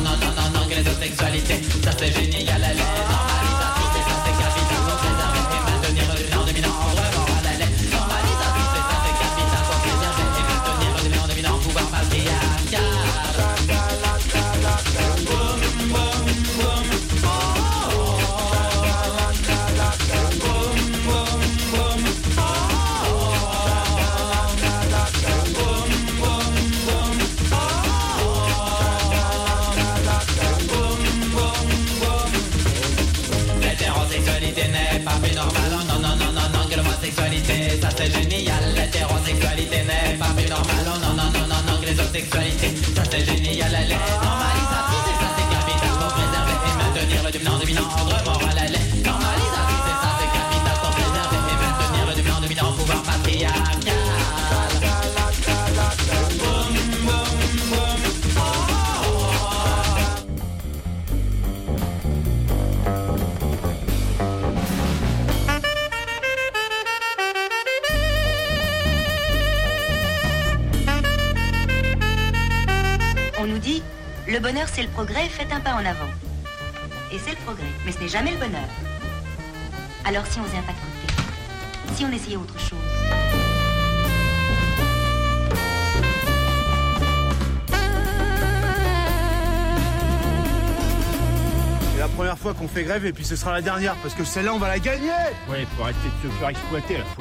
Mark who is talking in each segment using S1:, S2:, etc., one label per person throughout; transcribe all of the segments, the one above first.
S1: non, que les autres sexualités, ça c'est génial, elle est normalisatrice et ça c'est capital pour préserver et maintenir le dominant vraiment à la lettre. Normalisatrice et ça c'est capital pour préserver et maintenir le dominant pouvoir patriarcal. L'hétérosexualité n'est pas plus normale, non, que l'homosexualité, ça c'est génial. L'hétérosexualité n'est pas plus normale, non, que les autres sexualités, ça c'est génial. Elle est normalisatrice et ça c'est capital pour préserver et maintenir le dominant moral. Elle est normalisatrice et ça c'est capital pour préserver et maintenir le dominant pouvoir patriarcal.
S2: On nous dit, le bonheur c'est le progrès, faites un pas en avant. Et c'est le progrès, mais ce n'est jamais le bonheur. Alors si on faisait un pas de côté, si on essayait autre chose.
S3: C'est la première fois qu'on fait grève et puis ce sera la dernière parce que celle-là on va la gagner.
S4: Ouais, faut arrêter de se faire exploiter là.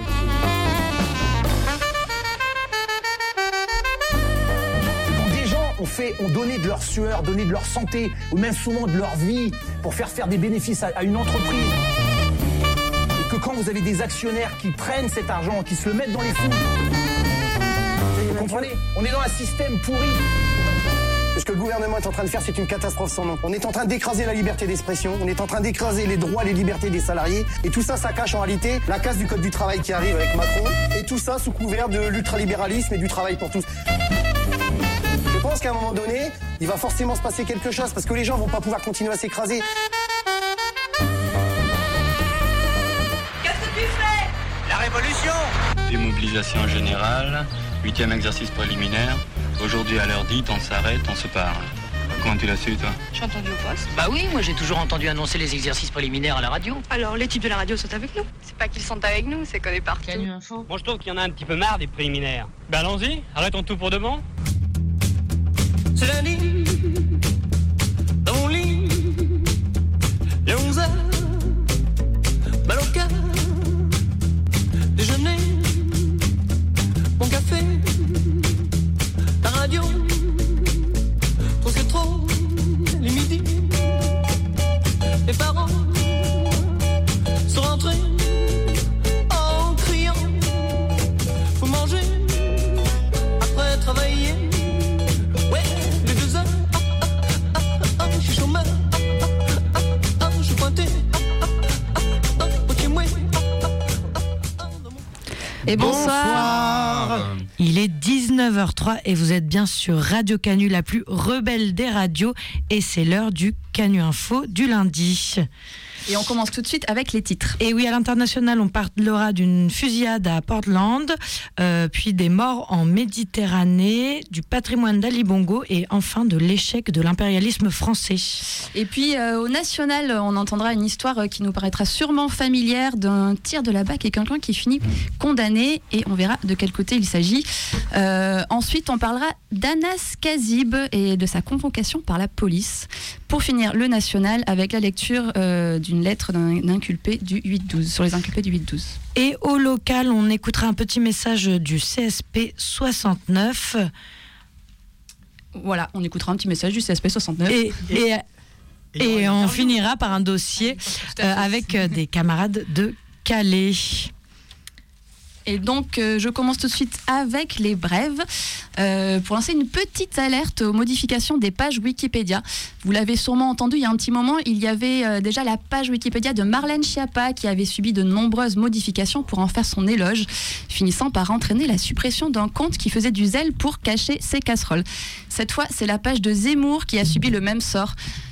S5: Ont donné de leur sueur, donné de leur santé, ou même souvent de leur vie, pour faire des bénéfices à une entreprise. Et que quand vous avez des actionnaires qui prennent cet argent, qui se le mettent dans les fous, vous comprenez ? On est dans un système pourri.
S6: Ce que le gouvernement est en train de faire, c'est une catastrophe sans nom. On est en train d'écraser la liberté d'expression, on est en train d'écraser les droits, les libertés des salariés, et tout ça, ça cache en réalité la casse du code du travail qui arrive avec Macron, et tout ça sous couvert de l'ultralibéralisme et du travail pour tous. Je pense qu'à un moment donné, il va forcément se passer quelque chose parce que les gens vont pas pouvoir continuer à s'écraser.
S7: Qu'est-ce que tu fais ?
S1: La révolution.
S8: Démobilisation générale, 8e exercice préliminaire. Aujourd'hui à l'heure dite, on s'arrête, on se parle. Comment tu l'as su, toi ?
S7: J'ai entendu au poste.
S9: Bah oui, moi j'ai toujours entendu annoncer les exercices préliminaires à la radio.
S7: Alors, les types de la radio sont avec nous. C'est pas qu'ils sont avec nous, c'est qu'on est partout.
S9: Canu Info.
S10: Moi je trouve qu'il y en a un petit peu marre des préliminaires. Ben allons-y, arrêtons tout pour demain.
S1: C'est lundi, dans mon lit, il y a 11h, mal au cœur, déjeuner, mon café, la radio, trop c'est trop, les midis, les parents sont rentrés en criant, faut manger après travailler. Ouais, les 2 heures, je suis chômeur, je suis pointé, ok,
S11: Et bonsoir. Il est 19h03 et vous êtes bien sur Radio Canu, la plus rebelle des radios, et c'est l'heure du Canu Info du lundi.
S12: Et on commence tout de suite avec les titres.
S11: Et oui, à l'international, on parlera d'une fusillade à Portland, puis des morts en Méditerranée, du patrimoine d'Ali Bongo et enfin de l'échec de l'impérialisme français.
S12: Et puis au national, on entendra une histoire qui nous paraîtra sûrement familière d'un tir de la BAC et quelqu'un qui finit condamné, et on verra de quel côté il s'agit. Ensuite, on parlera d'Anas Kazib et de sa convocation par la police. Pour finir, le national avec la lecture d'une lettre d'un inculpé du 8-12, sur les inculpés du 8-12.
S11: Et au local, on écoutera un petit message du CSP 69.
S12: Voilà, on écoutera un petit message du CSP 69.
S11: Et on finira par un dossier avec des camarades de Calais.
S12: Et donc, je commence tout de suite avec les brèves pour lancer une petite alerte aux modifications des pages Wikipédia. Vous l'avez sûrement entendu, il y a un petit moment, il y avait déjà la page Wikipédia de Marlène Schiappa qui avait subi de nombreuses modifications pour en faire son éloge, finissant par entraîner la suppression d'un compte qui faisait du zèle pour cacher ses casseroles. Cette fois, c'est la page de Zemmour qui a subi le même sort.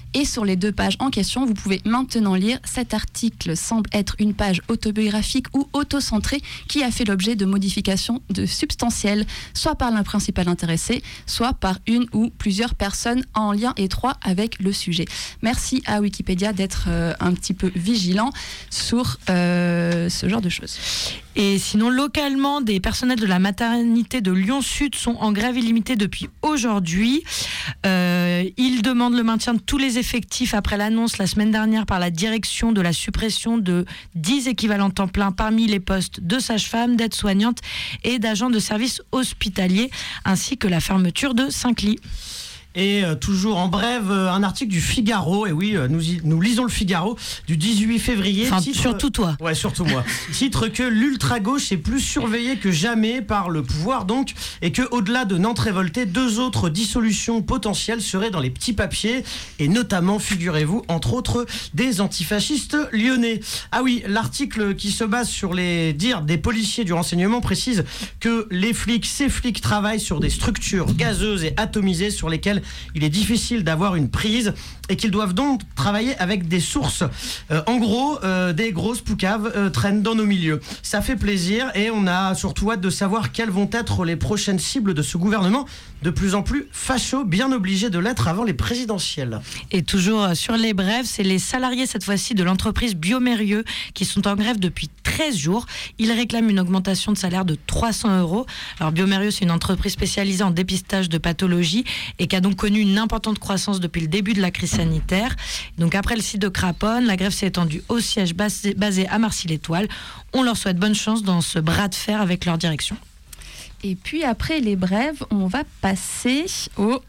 S12: Et sur les 2 pages en question, vous pouvez maintenant lire: cet article semble être une page autobiographique ou autocentrée qui a fait l'objet de modifications substantielles, soit par l'un principal intéressé, soit par une ou plusieurs personnes en lien étroit avec le sujet. Merci à Wikipédia d'être un petit peu vigilant sur ce genre de choses.
S11: Et sinon, localement, des personnels de la maternité de Lyon-Sud sont en grève illimitée depuis aujourd'hui. Ils demandent le maintien de tous les effectifs après l'annonce la semaine dernière par la direction de la suppression de 10 équivalents temps plein parmi les postes de sages-femmes, d'aides-soignantes et d'agents de services hospitaliers, ainsi que la fermeture de 5 lits.
S13: Et toujours en brève, un article du Figaro, et oui, nous lisons le Figaro, du 18 février.
S11: Enfin, surtout toi.
S13: Ouais, surtout moi. Titre que l'ultra-gauche est plus surveillée que jamais par le pouvoir, donc, et que au-delà de Nantes révoltée, 2 autres dissolutions potentielles seraient dans les petits papiers, et notamment, figurez-vous, entre autres, des antifascistes lyonnais. Ah oui, l'article qui se base sur les dires des policiers du renseignement précise que ces flics travaillent sur des structures gazeuses et atomisées sur lesquelles il est difficile d'avoir une prise et qu'ils doivent donc travailler avec des sources. En gros, des grosses poucaves traînent dans nos milieux. Ça fait plaisir et on a surtout hâte de savoir quelles vont être les prochaines cibles de ce gouvernement de plus en plus facho, bien obligé de l'être avant les présidentielles.
S11: Et toujours sur les brèves, c'est les salariés cette fois-ci de l'entreprise Biomérieux qui sont en grève depuis 13 jours. Ils réclament une augmentation de salaire de 300 €. Alors Biomérieux, c'est une entreprise spécialisée en dépistage de pathologies et qui a donc connu une importante croissance depuis le début de la crise sanitaire. Donc après le site de Craponne, la grève s'est étendue au siège basé à Marcy-l'Étoile. On leur souhaite bonne chance dans ce bras de fer avec leur direction.
S12: Et puis après les brèves, on va passer au...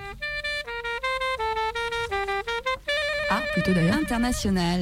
S12: plutôt d'ailleurs international.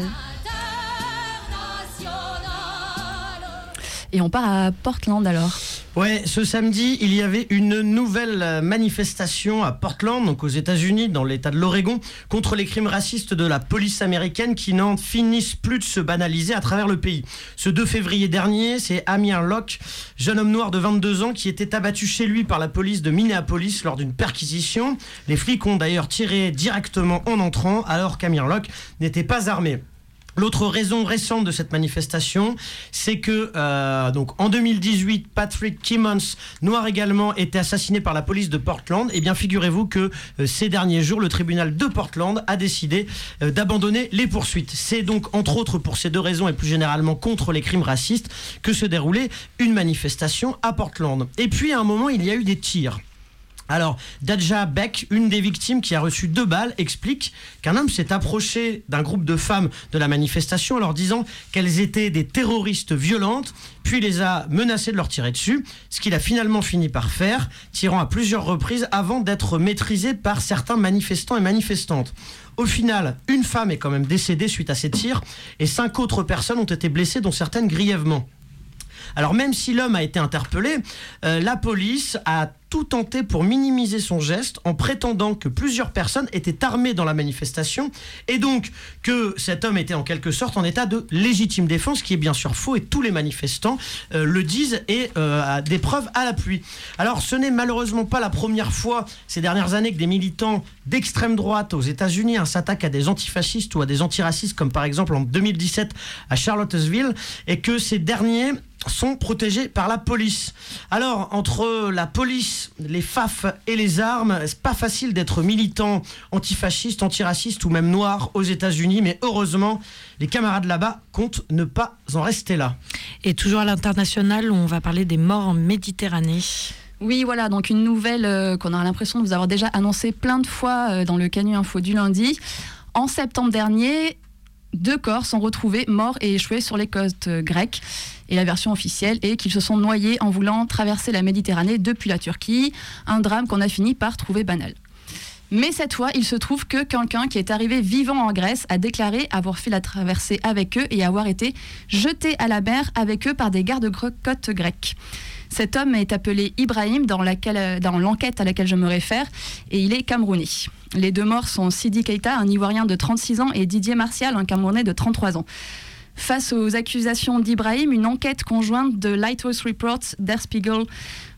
S12: Et on part à Portland alors.
S13: Ouais, ce samedi, il y avait une nouvelle manifestation à Portland, donc aux États-Unis, dans l'État de l'Oregon, contre les crimes racistes de la police américaine qui n'en finissent plus de se banaliser à travers le pays. Ce 2 février dernier, c'est Amir Locke, jeune homme noir de 22 ans, qui était abattu chez lui par la police de Minneapolis lors d'une perquisition. Les flics ont d'ailleurs tiré directement en entrant, alors qu'Amir Locke n'était pas armé. L'autre raison récente de cette manifestation, c'est que donc en 2018, Patrick Kimmons, noir également, était assassiné par la police de Portland. Et bien, figurez-vous que ces derniers jours, le tribunal de Portland a décidé d'abandonner les poursuites. C'est donc entre autres pour ces 2 raisons et plus généralement contre les crimes racistes que se déroulait une manifestation à Portland. Et puis à un moment, il y a eu des tirs. Alors, Daja Beck, une des victimes qui a reçu 2 balles, explique qu'un homme s'est approché d'un groupe de femmes de la manifestation en leur disant qu'elles étaient des terroristes violentes, puis les a menacées de leur tirer dessus, ce qu'il a finalement fini par faire, tirant à plusieurs reprises avant d'être maîtrisé par certains manifestants et manifestantes. Au final, une femme est quand même décédée suite à ces tirs et 5 autres personnes ont été blessées, dont certaines grièvement. Alors même si l'homme a été interpellé, la police a tout tenté pour minimiser son geste en prétendant que plusieurs personnes étaient armées dans la manifestation et donc que cet homme était en quelque sorte en état de légitime défense, qui est bien sûr faux et tous les manifestants le disent et a des preuves à l'appui. Alors ce n'est malheureusement pas la première fois ces dernières années que des militants d'extrême droite aux États-Unis s'attaquent à des antifascistes ou à des antiracistes, comme par exemple en 2017 à Charlottesville, et que ces derniers sont protégés par la police. Alors, entre la police, les FAF et les armes, c'est pas facile d'être militant antifasciste, antiraciste ou même noir aux États-Unis, mais heureusement, les camarades là-bas comptent ne pas en rester là.
S11: Et toujours à l'international, on va parler des morts en Méditerranée.
S12: Oui, voilà, donc une nouvelle qu'on a l'impression de vous avoir déjà annoncée plein de fois dans le Canu Info du lundi. En septembre dernier, 2 corps sont retrouvés morts et échoués sur les côtes grecques. Et la version officielle est qu'ils se sont noyés en voulant traverser la Méditerranée depuis la Turquie. Un drame qu'on a fini par trouver banal. Mais cette fois, il se trouve que quelqu'un qui est arrivé vivant en Grèce a déclaré avoir fait la traversée avec eux et avoir été jeté à la mer avec eux par des gardes-côtes grecs. Cet homme est appelé Ibrahim dans l'enquête à laquelle je me réfère, et il est camerounais. Les 2 morts sont Sidi Keita, un Ivoirien de 36 ans, et Didier Martial, un Camerounais de 33 ans. Face aux accusations d'Ibrahim, une enquête conjointe de Lighthouse Reports, Der Spiegel,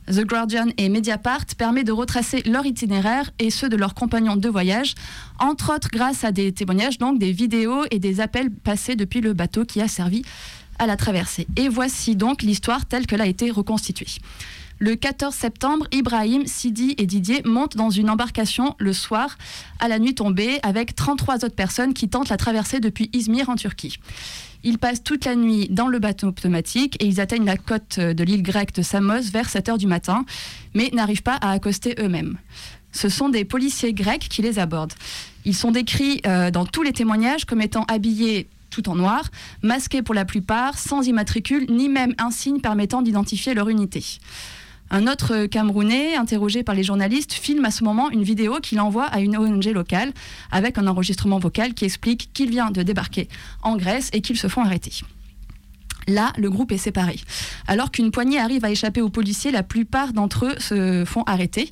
S12: The Guardian et Mediapart permet de retracer leur itinéraire et ceux de leurs compagnons de voyage, entre autres grâce à des témoignages, donc des vidéos et des appels passés depuis le bateau qui a servi à la traversée. Et voici donc l'histoire telle qu'elle a été reconstituée. Le 14 septembre, Ibrahim, Sidi et Didier montent dans une embarcation le soir à la nuit tombée avec 33 autres personnes qui tentent la traversée depuis Izmir en Turquie. Ils passent toute la nuit dans le bateau pneumatique et ils atteignent la côte de l'île grecque de Samos vers 7h du matin, mais n'arrivent pas à accoster eux-mêmes. Ce sont des policiers grecs qui les abordent. Ils sont décrits dans tous les témoignages comme étant habillés tout en noir, masqués pour la plupart, sans immatricule, ni même un signe permettant d'identifier leur unité. Un autre Camerounais, interrogé par les journalistes, filme à ce moment une vidéo qu'il envoie à une ONG locale avec un enregistrement vocal qui explique qu'il vient de débarquer en Grèce et qu'ils se font arrêter. Là, le groupe est séparé. Alors qu'une poignée arrive à échapper aux policiers, la plupart d'entre eux se font arrêter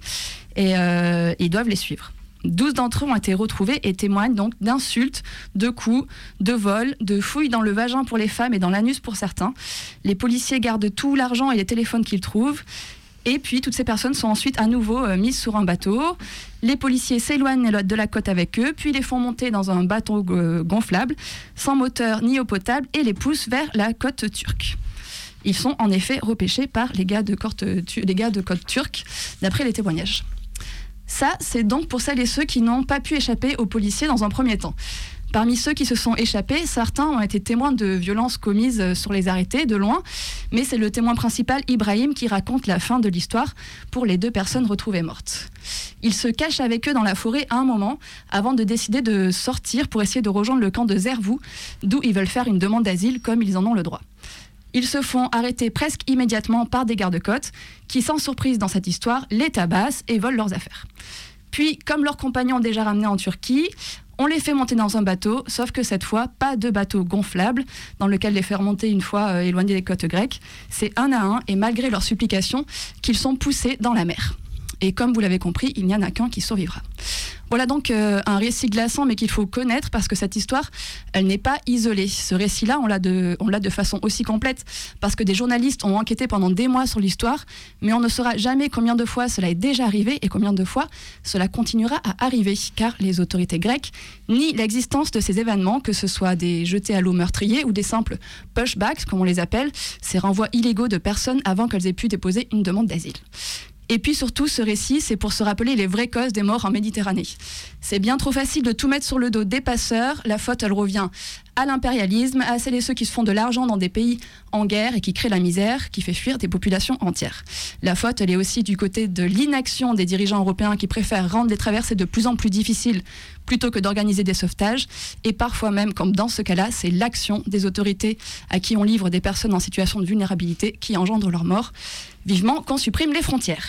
S12: et doivent les suivre. 12 d'entre eux ont été retrouvés et témoignent donc d'insultes, de coups, de vols, de fouilles dans le vagin pour les femmes et dans l'anus pour certains. Les policiers gardent tout l'argent et les téléphones qu'ils trouvent. Et puis, toutes ces personnes sont ensuite à nouveau mises sur un bateau. Les policiers s'éloignent de la côte avec eux, puis les font monter dans un bateau gonflable, sans moteur ni eau potable, et les poussent vers la côte turque. Ils sont en effet repêchés par les gars de côte turque, d'après les témoignages. Ça, c'est donc pour celles et ceux qui n'ont pas pu échapper aux policiers dans un premier temps. Parmi ceux qui se sont échappés, certains ont été témoins de violences commises sur les arrêtés, de loin, mais c'est le témoin principal, Ibrahim, qui raconte la fin de l'histoire pour les 2 personnes retrouvées mortes. Il se cache avec eux dans la forêt à un moment, avant de décider de sortir pour essayer de rejoindre le camp de Zervou, d'où ils veulent faire une demande d'asile comme ils en ont le droit. Ils se font arrêter presque immédiatement par des gardes-côtes qui, sans surprise dans cette histoire, les tabassent et volent leurs affaires. Puis, comme leurs compagnons déjà ramenés en Turquie, on les fait monter dans un bateau, sauf que cette fois, pas de bateau gonflable, dans lequel les faire monter une fois éloignés des côtes grecques. C'est un à un, et malgré leurs supplications, qu'ils sont poussés dans la mer. Et comme vous l'avez compris, il n'y en a qu'un qui survivra. Voilà donc un récit glaçant, mais qu'il faut connaître parce que cette histoire, elle n'est pas isolée. Ce récit-là, on l'a de façon aussi complète parce que des journalistes ont enquêté pendant des mois sur l'histoire, mais on ne saura jamais combien de fois cela est déjà arrivé et combien de fois cela continuera à arriver, car les autorités grecques nient l'existence de ces événements, que ce soit des jetés à l'eau meurtriers ou des simples pushbacks, comme on les appelle, ces renvois illégaux de personnes avant qu'elles aient pu déposer une demande d'asile. Et puis surtout, ce récit, c'est pour se rappeler les vraies causes des morts en Méditerranée. C'est bien trop facile de tout mettre sur le dos des passeurs. La faute, elle revient à l'impérialisme, à celles et ceux qui se font de l'argent dans des pays en guerre et qui créent la misère, qui fait fuir des populations entières. La faute, elle est aussi du côté de l'inaction des dirigeants européens qui préfèrent rendre les traversées de plus en plus difficiles plutôt que d'organiser des sauvetages. Et parfois même, comme dans ce cas-là, c'est l'action des autorités à qui on livre des personnes en situation de vulnérabilité qui engendre leur mort. Vivement qu'on supprime les frontières.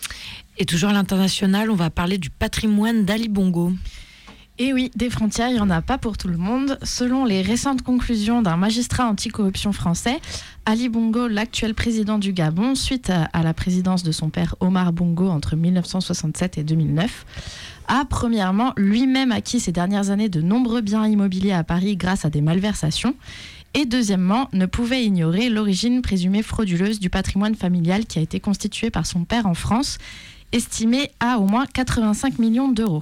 S11: Et toujours à l'international, on va parler du patrimoine d'Ali Bongo.
S14: Et oui, des frontières, il n'y en a pas pour tout le monde. Selon les récentes conclusions d'un magistrat anticorruption français, Ali Bongo, l'actuel président du Gabon, suite à la présidence de son père Omar Bongo entre 1967 et 2009, a premièrement lui-même acquis ces dernières années de nombreux biens immobiliers à Paris grâce à des malversations. Et deuxièmement, ne pouvait ignorer l'origine présumée frauduleuse du patrimoine familial qui a été constitué par son père en France, estimé à au moins 85 millions d'euros.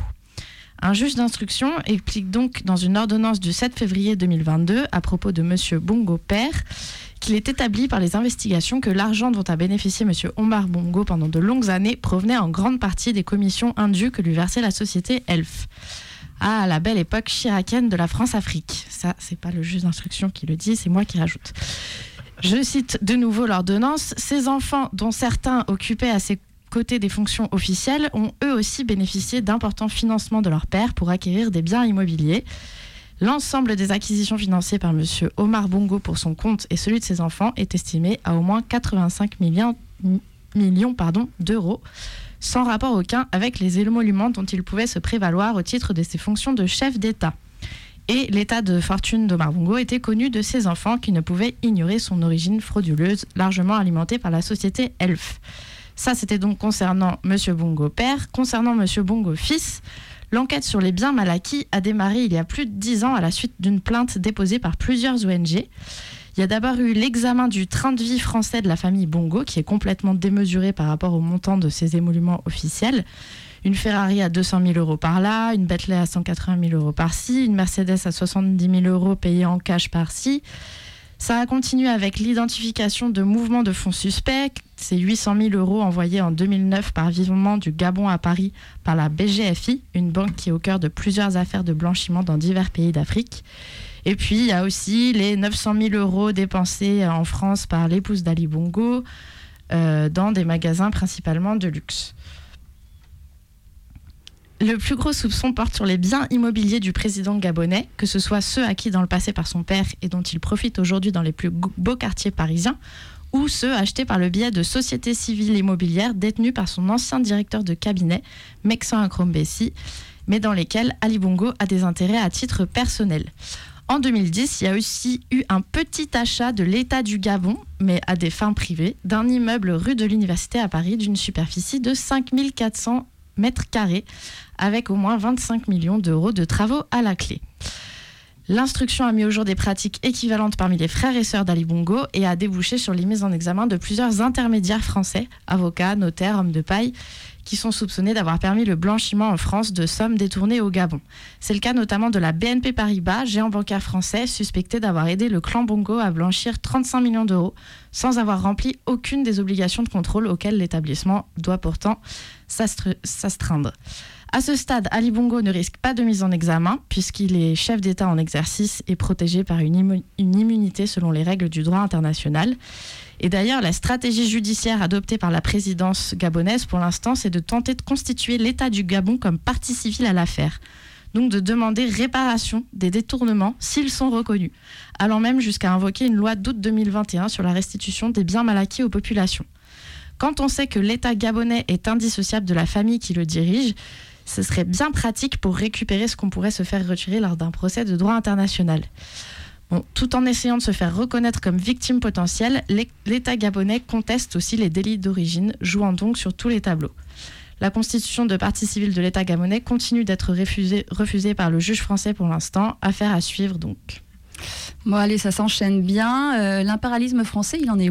S14: Un juge d'instruction explique donc dans une ordonnance du 7 février 2022 à propos de M. Bongo père qu'il est établi par les investigations que l'argent dont a bénéficié M. Omar Bongo pendant de longues années provenait en grande partie des commissions indues que lui versait la société Elf. À la belle époque chiracienne de la France-Afrique. Ça, c'est pas le juge d'instruction qui le dit, c'est moi qui rajoute. Je cite de nouveau l'ordonnance. Ces enfants, dont certains occupaient à ses côtés des fonctions officielles, ont eux aussi bénéficié d'importants financements de leur père pour acquérir des biens immobiliers. L'ensemble des acquisitions financées par M. Omar Bongo pour son compte et celui de ses enfants est estimé à au moins 85 millions d'euros, sans rapport aucun avec les émoluments dont il pouvait se prévaloir au titre de ses fonctions de chef d'État. Et l'état de fortune d'Omar Bongo était connu de ses enfants qui ne pouvaient ignorer son origine frauduleuse, largement alimentée par la société Elf. Ça, c'était donc concernant M. Bongo père. Concernant M. Bongo fils, l'enquête sur les biens mal acquis a démarré il y a plus de 10 ans à la suite d'une plainte déposée par plusieurs ONG. Il y a d'abord eu l'examen du train de vie français de la famille Bongo, qui est complètement démesuré par rapport au montant de ces émoluments officiels. Une Ferrari à 200 000 euros par là, une Bentley à 180 000 euros par-ci, une Mercedes à 70 000 euros payée en cash par-ci. Ça a continué avec l'identification de mouvements de fonds suspects. C'est 800 000 euros envoyés en 2009 par virement du Gabon à Paris par la BGFI, une banque qui est au cœur de plusieurs affaires de blanchiment dans divers pays d'Afrique. Et puis, il y a aussi les 900 000 euros dépensés en France par l'épouse d'Ali Bongo dans des magasins principalement de luxe. Le plus gros soupçon porte sur les biens immobiliers du président gabonais, que ce soit ceux acquis dans le passé par son père et dont il profite aujourd'hui dans les plus beaux quartiers parisiens, ou ceux achetés par le biais de sociétés civiles immobilières détenues par son ancien directeur de cabinet, Meksan Akrombessi, mais dans lesquels Ali Bongo a des intérêts à titre personnel. En 2010, il y a aussi eu un petit achat de l'État du Gabon, mais à des fins privées, d'un immeuble rue de l'Université à Paris d'une superficie de 5 400 mètres carrés, avec au moins 25 millions d'euros de travaux à la clé. L'instruction a mis au jour des pratiques équivalentes parmi les frères et sœurs d'Ali Bongo et a débouché sur les mises en examen de plusieurs intermédiaires français, avocats, notaires, hommes de paille, qui sont soupçonnés d'avoir permis le blanchiment en France de sommes détournées au Gabon. C'est le cas notamment de la BNP Paribas, géant bancaire français, suspecté d'avoir aidé le clan Bongo à blanchir 35 millions d'euros sans avoir rempli aucune des obligations de contrôle auxquelles l'établissement doit pourtant s'astreindre. À ce stade, Ali Bongo ne risque pas de mise en examen puisqu'il est chef d'État en exercice et protégé par une immunité selon les règles du droit international. Et d'ailleurs, la stratégie judiciaire adoptée par la présidence gabonaise pour l'instant, c'est de tenter de constituer l'État du Gabon comme partie civile à l'affaire. Donc de demander réparation des détournements s'ils sont reconnus, allant même jusqu'à invoquer une loi d'août 2021 sur la restitution des biens mal acquis aux populations. Quand on sait que l'État gabonais est indissociable de la famille qui le dirige, ce serait bien pratique pour récupérer ce qu'on pourrait se faire retirer lors d'un procès de droit international. Bon, tout en essayant de se faire reconnaître comme victime potentielle, l'État gabonais conteste aussi les délits d'origine, jouant donc sur tous les tableaux. La constitution de partie civile de l'État gabonais continue d'être refusée par le juge français pour l'instant. Affaire à suivre donc.
S12: Bon allez, ça s'enchaîne bien. L'impérialisme français, il en est où ?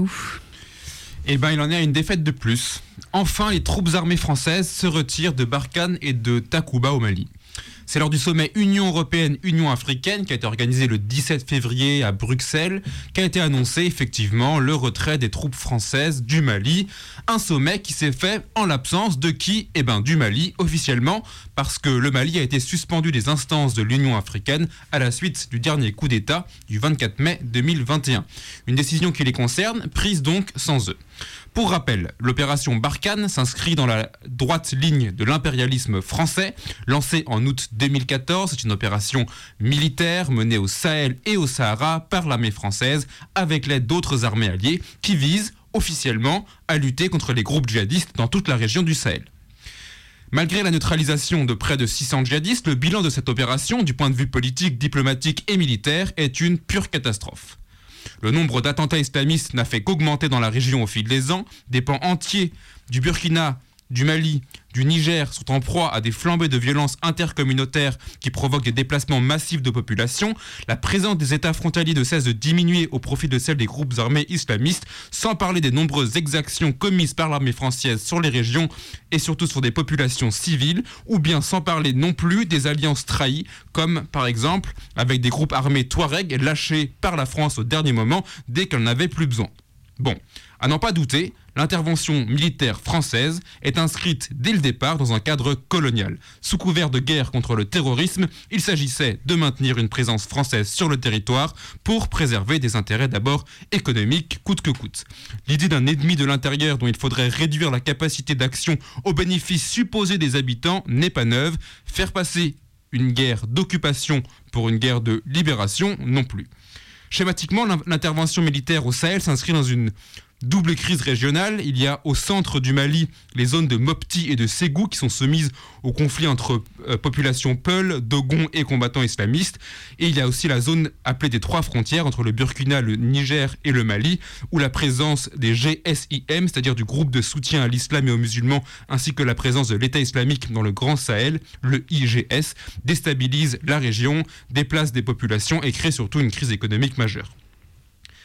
S15: Eh bien, il en est à une défaite de plus. Enfin, les troupes armées françaises se retirent de Barkhane et de Takuba au Mali. C'est lors du sommet Union européenne-Union africaine qui a été organisé le 17 février à Bruxelles qu'a été annoncé effectivement le retrait des troupes françaises du Mali. Un sommet qui s'est fait en l'absence de qui ? Eh bien du Mali officiellement, parce que le Mali a été suspendu des instances de l'Union africaine à la suite du dernier coup d'État du 24 mai 2021. Une décision qui les concerne, prise donc sans eux. Pour rappel, l'opération Barkhane s'inscrit dans la droite ligne de l'impérialisme français, lancée en août 2014. C'est une opération militaire menée au Sahel et au Sahara par l'armée française avec l'aide d'autres armées alliées qui visent officiellement à lutter contre les groupes djihadistes dans toute la région du Sahel. Malgré la neutralisation de près de 600 djihadistes, le bilan de cette opération, du point de vue politique, diplomatique et militaire, est une pure catastrophe. Le nombre d'attentats islamistes n'a fait qu'augmenter dans la région au fil des ans. Des pans entiers du Burkina, du Mali, du Niger sont en proie à des flambées de violences intercommunautaires qui provoquent des déplacements massifs de population. La présence des États frontaliers ne cesse de diminuer au profit de celle des groupes armés islamistes, sans parler des nombreuses exactions commises par l'armée française sur les régions et surtout sur des populations civiles, ou bien sans parler non plus des alliances trahies, comme par exemple avec des groupes armés Touareg lâchés par la France au dernier moment dès qu'elle n'avait plus besoin. Bon, à n'en pas douter, l'intervention militaire française est inscrite dès le départ dans un cadre colonial. Sous couvert de guerre contre le terrorisme, il s'agissait de maintenir une présence française sur le territoire pour préserver des intérêts d'abord économiques, coûte que coûte. L'idée d'un ennemi de l'intérieur dont il faudrait réduire la capacité d'action au bénéfice supposé des habitants n'est pas neuve. Faire passer une guerre d'occupation pour une guerre de libération non plus. Schématiquement, l'intervention militaire au Sahel s'inscrit dans une double crise régionale. Il y a au centre du Mali les zones de Mopti et de Ségou qui sont soumises au conflit entre populations Peul, Dogon et combattants islamistes. Et il y a aussi la zone appelée des trois frontières entre le Burkina, le Niger et le Mali, où la présence des GSIM, c'est-à-dire du groupe de soutien à l'islam et aux musulmans, ainsi que la présence de l'État islamique dans le Grand Sahel, le IGS, déstabilise la région, déplace des populations et crée surtout une crise économique majeure.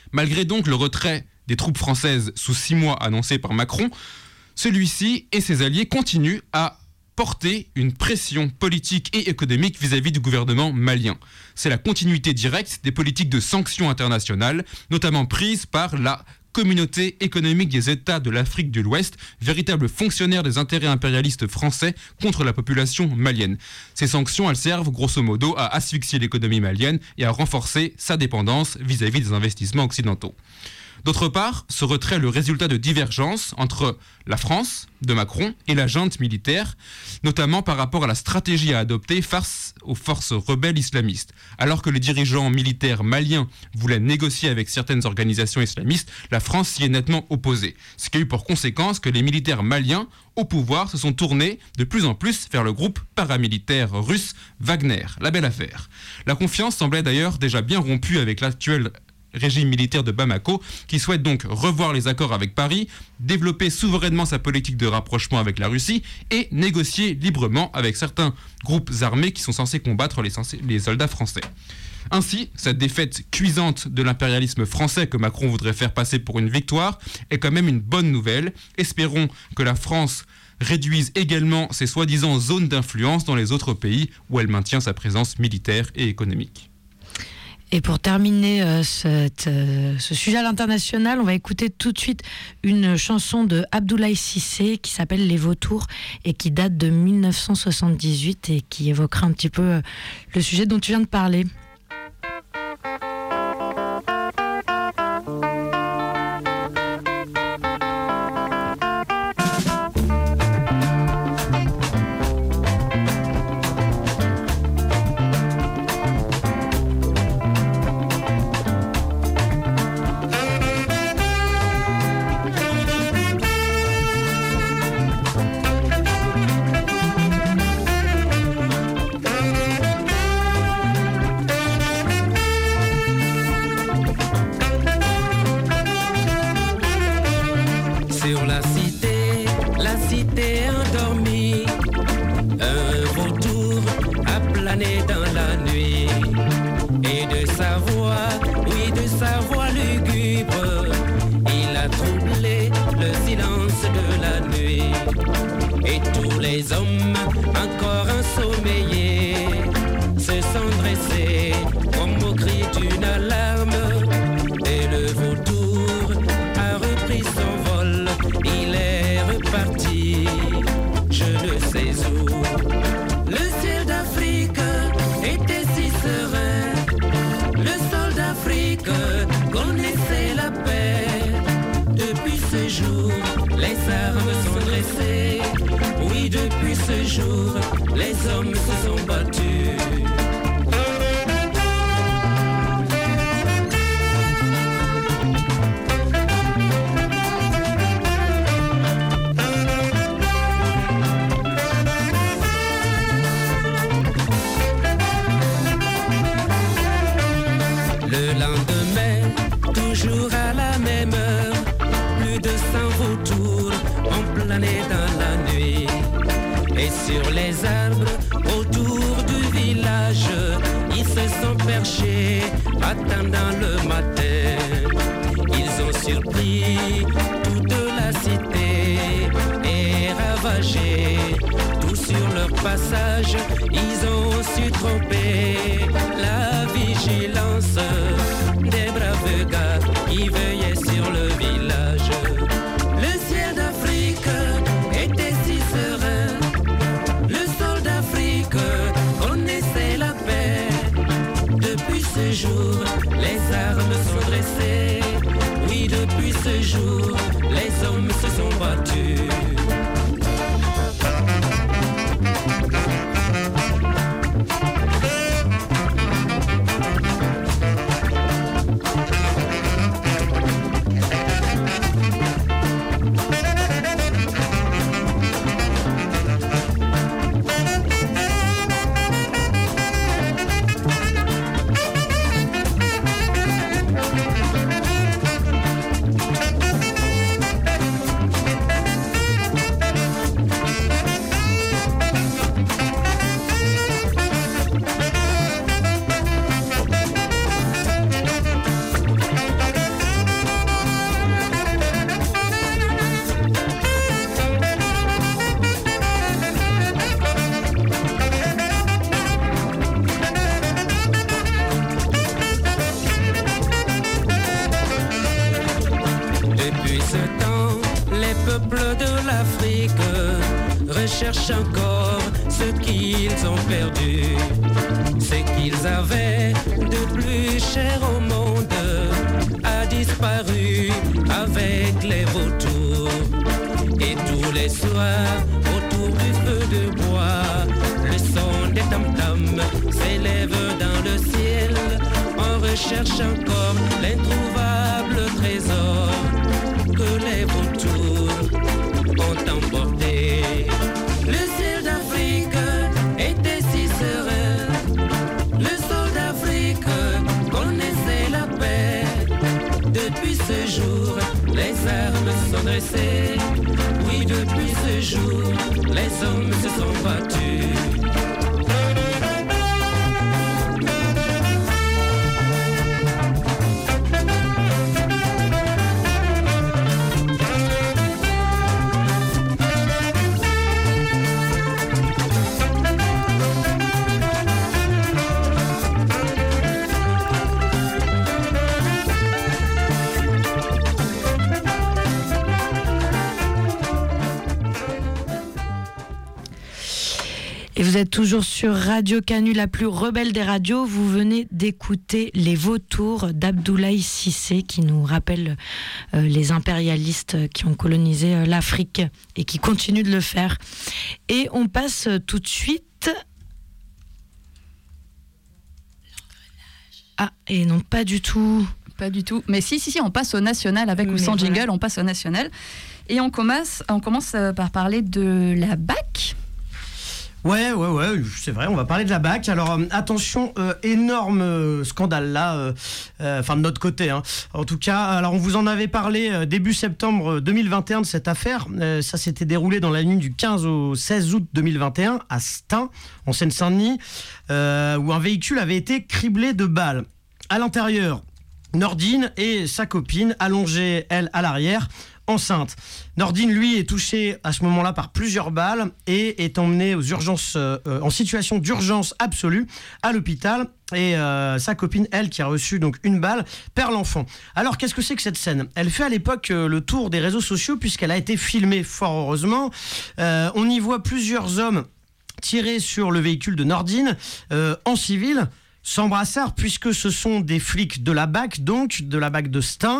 S15: Malgré donc le retrait des troupes françaises sous 6 mois annoncé par Macron, celui-ci et ses alliés continuent à porter une pression politique et économique vis-à-vis du gouvernement malien. C'est la continuité directe des politiques de sanctions internationales, notamment prises par la Communauté économique des États de l'Afrique de l'Ouest, véritable fonctionnaire des intérêts impérialistes français contre la population malienne. Ces sanctions, elles servent grosso modo à asphyxier l'économie malienne et à renforcer sa dépendance vis-à-vis des investissements occidentaux. D'autre part, ce retrait est le résultat de divergences entre la France de Macron et la junte militaire, notamment par rapport à la stratégie à adopter face aux forces rebelles islamistes. Alors que les dirigeants militaires maliens voulaient négocier avec certaines organisations islamistes, la France s'y est nettement opposée. Ce qui a eu pour conséquence que les militaires maliens au pouvoir se sont tournés de plus en plus vers le groupe paramilitaire russe Wagner. La belle affaire. La confiance semblait d'ailleurs déjà bien rompue avec l'actuel régime militaire de Bamako, qui souhaite donc revoir les accords avec Paris, développer souverainement sa politique de rapprochement avec la Russie et négocier librement avec certains groupes armés qui sont censés combattre les soldats français. Ainsi, cette défaite cuisante de l'impérialisme français que Macron voudrait faire passer pour une victoire est quand même une bonne nouvelle. Espérons que la France réduise également ses soi-disant zones d'influence dans les autres pays où elle maintient sa présence militaire et économique.
S11: Et pour terminer ce sujet à l'international, on va écouter tout de suite une chanson de Abdoulaye Cissé qui s'appelle Les Vautours et qui date de 1978 et qui évoquera un petit peu le sujet dont tu viens de parler.
S16: ce temps, les peuples de l'Afrique recherchent encore ce qu'ils ont perdu. Ce qu'ils avaient de plus cher au monde a disparu avec les vautours. Et tous les soirs, autour du feu de bois, le son des tam-tams s'élève dans le ciel. On recherche encore l'introuvable trésor que les vautours ont emporté. Le ciel d'Afrique était si serein. Le sol d'Afrique connaissait la paix. Depuis ce jour, les armes sont dressées. Oui, depuis ce jour, les hommes se sont battus.
S11: Et vous êtes toujours sur Radio Canu, la plus rebelle des radios. Vous venez d'écouter Les Vautours d'Abdoulaye Cissé, qui nous rappelle les impérialistes qui ont colonisé l'Afrique et qui continuent de le faire. Et on passe tout de suite... Ah, et non, pas du tout.
S12: Pas du tout. Mais si, on passe au national avec ou sans jingle, on passe au national. Et on commence par parler de la BAC.
S13: Ouais, c'est vrai, on va parler de la BAC. Alors, attention, énorme scandale là, de notre côté. Hein. En tout cas, alors on vous en avait parlé début septembre 2021 de cette affaire. Ça s'était déroulé dans la nuit du 15 au 16 août 2021 à Stein, en Seine-Saint-Denis, où un véhicule avait été criblé de balles. À l'intérieur, Nordine et sa copine, allongée, elle, à l'arrière, enceinte. Nordine, lui, est touché à ce moment-là par plusieurs balles et est emmené aux urgences, en situation d'urgence absolue à l'hôpital. Et sa copine, elle, qui a reçu donc une balle, perd l'enfant. Alors, qu'est-ce que c'est que cette scène ? Elle fait à l'époque le tour des réseaux sociaux puisqu'elle a été filmée, fort heureusement. On y voit plusieurs hommes tirer sur le véhicule de Nordine en civil, sans brassard, puisque ce sont des flics de la BAC, donc de la BAC de Stein,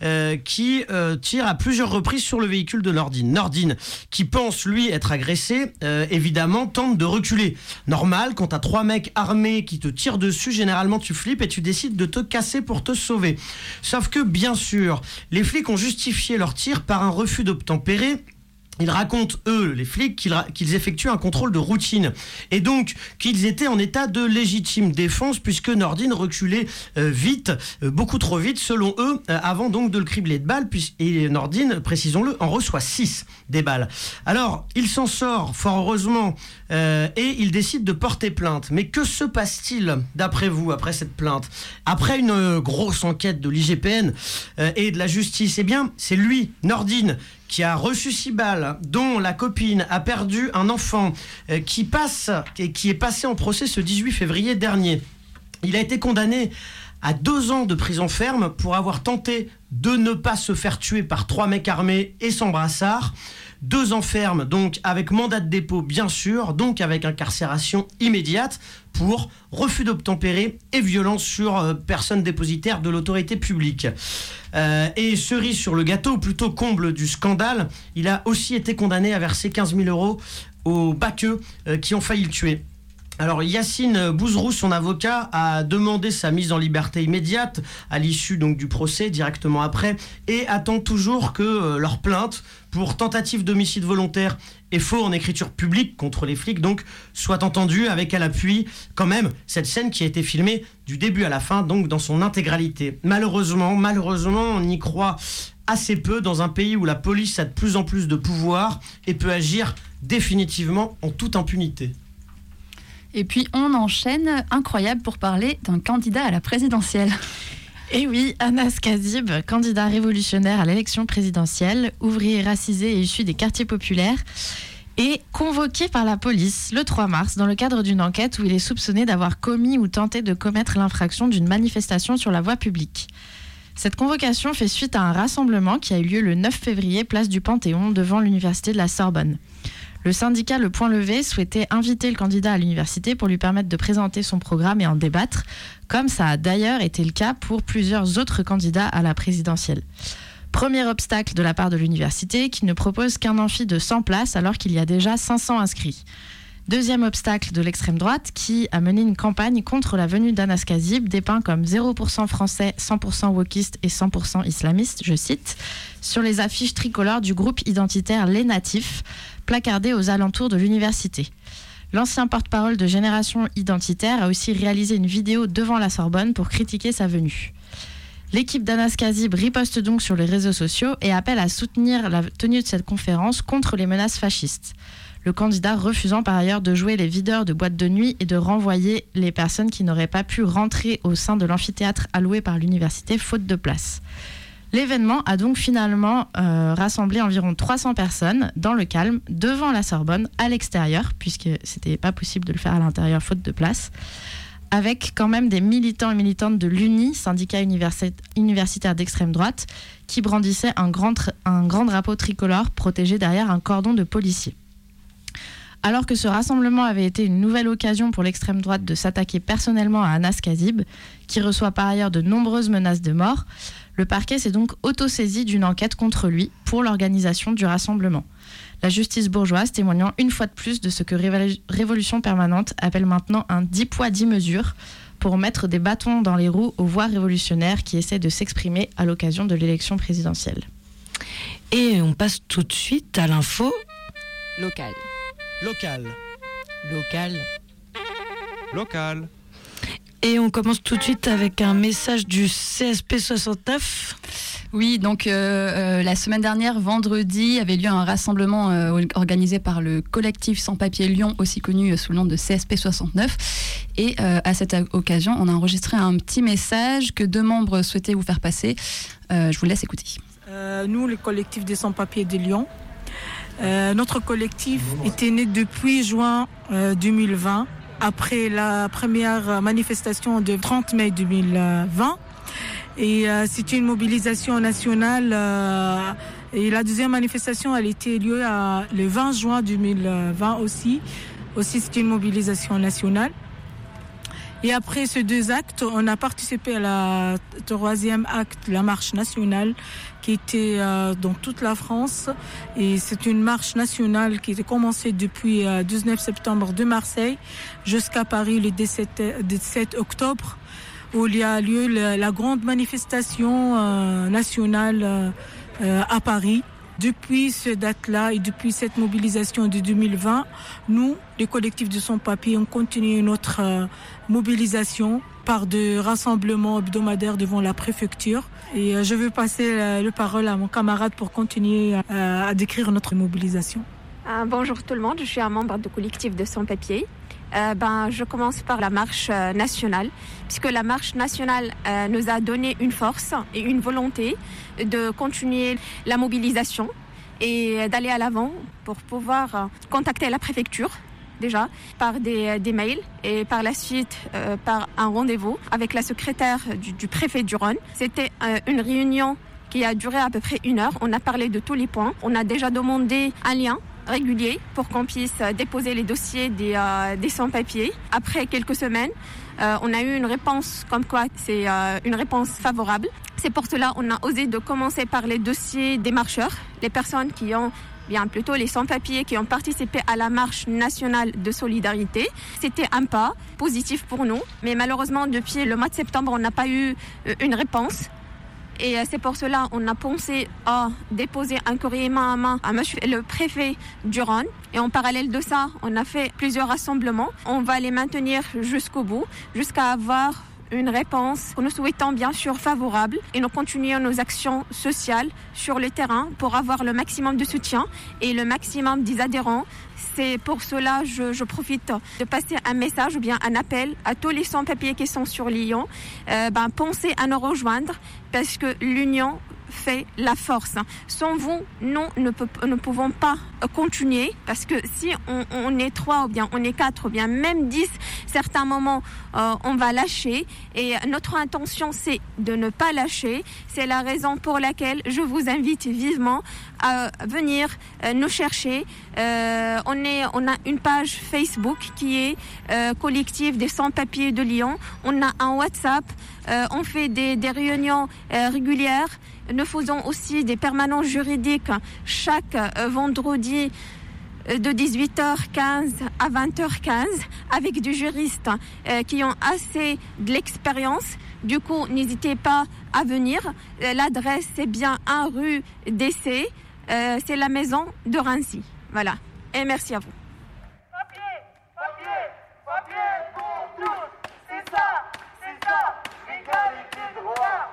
S13: qui tirent à plusieurs reprises sur le véhicule de Nordine. Nordine, qui pense, lui, être agressé, évidemment, tente de reculer. Normal, quand t'as 3 mecs armés qui te tirent dessus, généralement tu flippes et tu décides de te casser pour te sauver. Sauf que, bien sûr, les flics ont justifié leur tir par un refus d'obtempérer. Ils racontent, eux, les flics, qu'ils effectuent un contrôle de routine et donc qu'ils étaient en état de légitime défense puisque Nordine reculait vite, beaucoup trop vite selon eux, avant donc de le cribler de balles. Et Nordine, précisons-le, en reçoit 6 des balles. Alors, il s'en sort fort heureusement et il décide de porter plainte. Mais que se passe-t-il d'après vous, après cette plainte ? Après une grosse enquête de l'IGPN et de la justice, eh bien, c'est lui, Nordine, qui a reçu 6 balles, dont la copine a perdu un enfant, qui est passé en procès ce 18 février dernier. Il a été condamné à 2 ans de prison ferme pour avoir tenté de ne pas se faire tuer par 3 mecs armés et sans brassard. 2 ans ferme, donc avec mandat de dépôt bien sûr, donc avec incarcération immédiate pour refus d'obtempérer et violence sur personne dépositaire de l'autorité publique. Et cerise sur le gâteau, ou plutôt comble du scandale, il a aussi été condamné à verser 15 000 € aux baqueux qui ont failli le tuer. Alors Yacine Bouzrou, son avocat, a demandé sa mise en liberté immédiate à l'issue donc du procès, directement après, et attend toujours que leur plainte pour tentative d'homicide volontaire et faux en écriture publique contre les flics donc soit entendue, avec à l'appui quand même cette scène qui a été filmée du début à la fin, donc dans son intégralité. Malheureusement, on y croit assez peu dans un pays où la police a de plus en plus de pouvoir et peut agir définitivement en toute impunité.
S12: Et puis on enchaîne, incroyable, pour parler d'un candidat à la présidentielle.
S14: Et oui, Anas Kazib, candidat révolutionnaire à l'élection présidentielle, ouvrier racisé et issu des quartiers populaires, est convoqué par la police le 3 mars dans le cadre d'une enquête où il est soupçonné d'avoir commis ou tenté de commettre l'infraction d'une manifestation sur la voie publique. Cette convocation fait suite à un rassemblement qui a eu lieu le 9 février, place du Panthéon, devant l'université de la Sorbonne. Le syndicat Le Point Levé souhaitait inviter le candidat à l'université pour lui permettre de présenter son programme et en débattre, comme ça a d'ailleurs été le cas pour plusieurs autres candidats à la présidentielle. Premier obstacle de la part de l'université, qui ne propose qu'un amphi de 100 places alors qu'il y a déjà 500 inscrits. Deuxième obstacle de l'extrême droite, qui a mené une campagne contre la venue d'Anas Kazib, dépeint comme 0% français, 100% wokiste et 100% islamiste, je cite, sur les affiches tricolores du groupe identitaire Les Natifs, placardées aux alentours de l'université. L'ancien porte-parole de Génération Identitaire a aussi réalisé une vidéo devant la Sorbonne pour critiquer sa venue. L'équipe d'Anas Kazib riposte donc sur les réseaux sociaux et appelle à soutenir la tenue de cette conférence contre les menaces fascistes. Le candidat refusant par ailleurs de jouer les videurs de boîtes de nuit et de renvoyer les personnes qui n'auraient pas pu rentrer au sein de l'amphithéâtre alloué par l'université faute de place. L'événement a donc finalement rassemblé environ 300 personnes dans le calme, devant la Sorbonne, à l'extérieur, puisque c'était pas possible de le faire à l'intérieur faute de place, avec quand même des militants et militantes de l'UNI, syndicat universitaire d'extrême droite, qui brandissaient un grand drapeau tricolore protégé derrière un cordon de policiers. Alors que ce rassemblement avait été une nouvelle occasion pour l'extrême droite de s'attaquer personnellement à Anas Kazib, qui reçoit par ailleurs de nombreuses menaces de mort, le parquet s'est donc auto-saisi d'une enquête contre lui pour l'organisation du rassemblement. La justice bourgeoise témoignant une fois de plus de ce que Révolution Permanente appelle maintenant un 10 poids 10 mesures pour mettre des bâtons dans les roues aux voix révolutionnaires qui essaient de s'exprimer à l'occasion de l'élection présidentielle.
S11: Et on passe tout de suite à l'info
S17: locale.
S11: Local. Et on commence tout de suite avec un message du CSP 69.
S12: Oui, donc la semaine dernière, vendredi, avait lieu un rassemblement organisé par le collectif Sans-Papiers Lyon, aussi connu sous le nom de CSP 69. Et à cette occasion, on a enregistré un petit message que 2 membres souhaitaient vous faire passer. Je vous laisse écouter.
S18: Nous, le collectif des Sans-Papiers de Lyon, notre collectif était né depuis juin 2020, après la première manifestation de 30 mai 2020. Et c'était une mobilisation nationale. Et la deuxième manifestation, elle était lieu le 20 juin 2020 aussi. Aussi, c'était une mobilisation nationale. Et après ces 2 actes, on a participé à la 3e acte, la marche nationale, qui était dans toute la France. Et c'est une marche nationale qui était commencée depuis 19 septembre de Marseille jusqu'à Paris le 17 octobre, où il y a lieu la grande manifestation nationale à Paris. Depuis cette date-là et depuis cette mobilisation de 2020, nous, les collectifs de Sans-Papiers, on continue notre mobilisation par des rassemblements hebdomadaires devant la préfecture. Et je vais passer la parole à mon camarade pour continuer à décrire notre mobilisation.
S19: Bonjour tout le monde, je suis un membre du collectif de Sans-Papiers. Je commence par la marche nationale, puisque la marche nationale nous a donné une force et une volonté de continuer la mobilisation et d'aller à l'avant pour pouvoir contacter la préfecture, déjà par des mails et par la suite par un rendez-vous avec la secrétaire du préfet du Rhône. C'était une réunion qui a duré à peu près 1 heure. On a parlé de tous les points. On a déjà demandé un lien régulier pour qu'on puisse déposer les dossiers des sans-papiers. Après quelques semaines, on a eu une réponse comme quoi c'est une réponse favorable. C'est pour cela qu'on a osé de commencer par les dossiers des marcheurs, les personnes qui ont plutôt les sans-papiers qui ont participé à la marche nationale de solidarité. C'était un pas positif pour nous, mais malheureusement depuis le mois de septembre, on n'a pas eu une réponse. Et c'est pour cela qu'on a pensé à déposer un courrier main à main à monsieur le préfet du Rhône. Et en parallèle de ça, on a fait plusieurs rassemblements. On va les maintenir jusqu'au bout, jusqu'à avoir une réponse que nous souhaitons bien sûr favorable. Et nous continuons nos actions sociales sur le terrain pour avoir le maximum de soutien et le maximum des adhérents. C'est pour cela que je profite de passer un message ou bien un appel à tous les sans-papiers qui sont sur Lyon. Pensez à nous rejoindre parce que l'union fait la force. Sans vous, nous ne pouvons pas continuer, parce que si on est 3 ou bien on est 4 ou bien même 10, certains moments on va lâcher, et notre intention c'est de ne pas lâcher. C'est la raison pour laquelle je vous invite vivement à venir nous chercher. On a une page Facebook qui est Collectif des sans-papiers de Lyon. On a un WhatsApp. On fait des réunions régulières. Nous faisons aussi des permanences juridiques chaque vendredi de 18h15 à 20h15 avec des juristes qui ont assez de l'expérience. Du coup, n'hésitez pas à venir. L'adresse, c'est bien 1 rue d'Essai. C'est la maison de Rancy. Voilà. Et merci à vous.
S1: Papier pour tous, c'est ça, égalité de droit.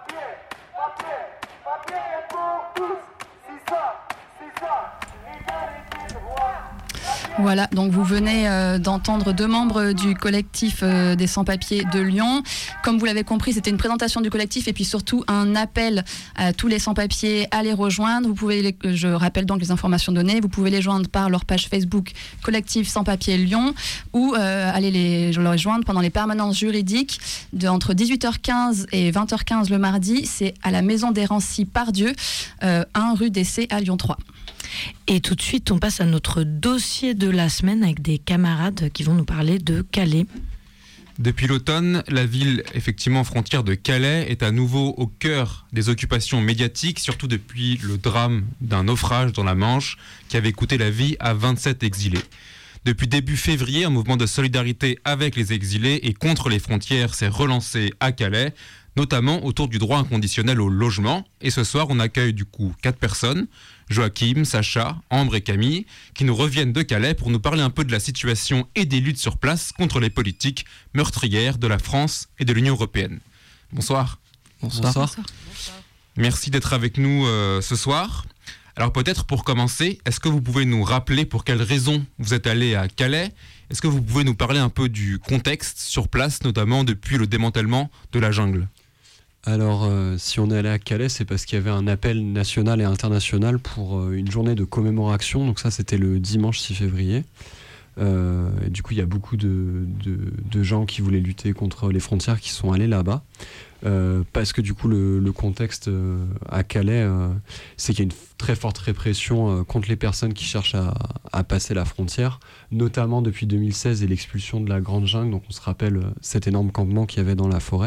S1: Papier pour tous, c'est ça, égalité de droit.
S12: Voilà, donc vous venez d'entendre 2 membres du collectif des sans-papiers de Lyon. Comme vous l'avez compris, c'était une présentation du collectif et puis surtout un appel à tous les sans-papiers à les rejoindre. Je rappelle donc les informations données. Vous pouvez les joindre par leur page Facebook Collectif Sans-Papiers Lyon ou aller les rejoindre pendant les permanences juridiques entre 18h15 et 20h15 le mardi. C'est à la maison des Rancy Pardieu, 1 rue d'Essai à Lyon 3.
S11: Et tout de suite, on passe à notre dossier de la semaine avec des camarades qui vont nous parler de Calais.
S15: Depuis l'automne, la ville, effectivement frontière de Calais, est à nouveau au cœur des occupations médiatiques, surtout depuis le drame d'un naufrage dans la Manche qui avait coûté la vie à 27 exilés. Depuis début février, un mouvement de solidarité avec les exilés et contre les frontières s'est relancé à Calais, notamment autour du droit inconditionnel au logement. Et ce soir, on accueille du coup 4 personnes, Joachim, Sacha, Ambre et Camille, qui nous reviennent de Calais pour nous parler un peu de la situation et des luttes sur place contre les politiques meurtrières de la France et de l'Union européenne. Bonsoir.
S17: Bonsoir.
S15: Merci d'être avec nous ce soir. Alors peut-être pour commencer, est-ce que vous pouvez nous rappeler pour quelles raisons vous êtes allé à Calais ? Est-ce que vous pouvez nous parler un peu du contexte sur place, notamment depuis le démantèlement de la jungle ?
S17: Alors, si on est allé à Calais, c'est parce qu'il y avait un appel national et international pour une journée de commémoration. Donc ça, c'était le dimanche 6 février. Et du coup, il y a beaucoup de gens qui voulaient lutter contre les frontières qui sont allés là-bas. Parce que du coup, le contexte à Calais, c'est qu'il y a une très forte répression contre les personnes qui cherchent à passer la frontière, notamment depuis 2016 et l'expulsion de la Grande Jungle. Donc on se rappelle cet énorme campement qu'il y avait dans la forêt.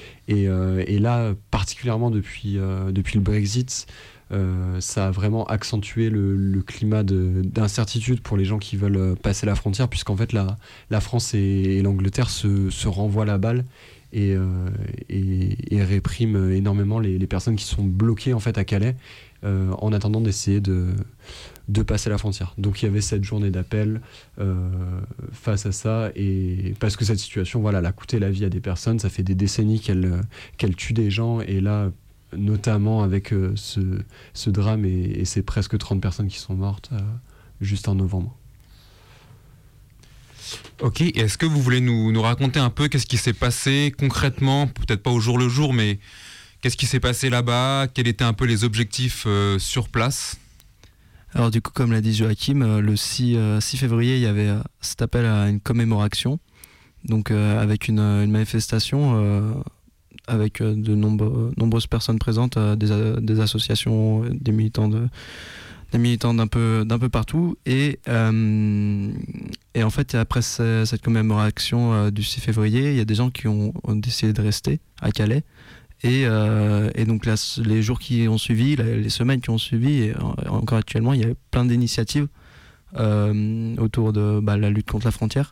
S17: Et là, particulièrement depuis le Brexit, ça a vraiment accentué le climat d'incertitude pour les gens qui veulent passer la frontière, puisqu'en fait la France et l'Angleterre se renvoient la balle et répriment énormément les personnes qui sont bloquées en fait à Calais en attendant d'essayer de passer la frontière. Donc il y avait cette journée d'appel face à ça, et parce que cette situation, voilà, elle a coûté la vie à des personnes. Ça fait des décennies qu'elle tue des gens, et là, notamment avec ce drame et ces presque 30 personnes qui sont mortes juste en novembre.
S15: Ok, et est-ce que vous voulez nous raconter un peu qu'est-ce qui s'est passé concrètement, peut-être pas au jour le jour, mais qu'est-ce qui s'est passé là-bas, quels étaient un peu les objectifs sur place ?
S20: Alors du coup, comme l'a dit Joachim, le 6 février, il y avait cet appel à une commémoration, donc avec une manifestation avec de nombreuses personnes présentes, des associations, des militants d'un peu partout, et en fait après cette commémoration du 6 février, il y a des gens qui ont décidé de rester à Calais, et donc là, les jours qui ont suivi, les semaines qui ont suivi, et encore actuellement, il y a plein d'initiatives autour de la lutte contre la frontière,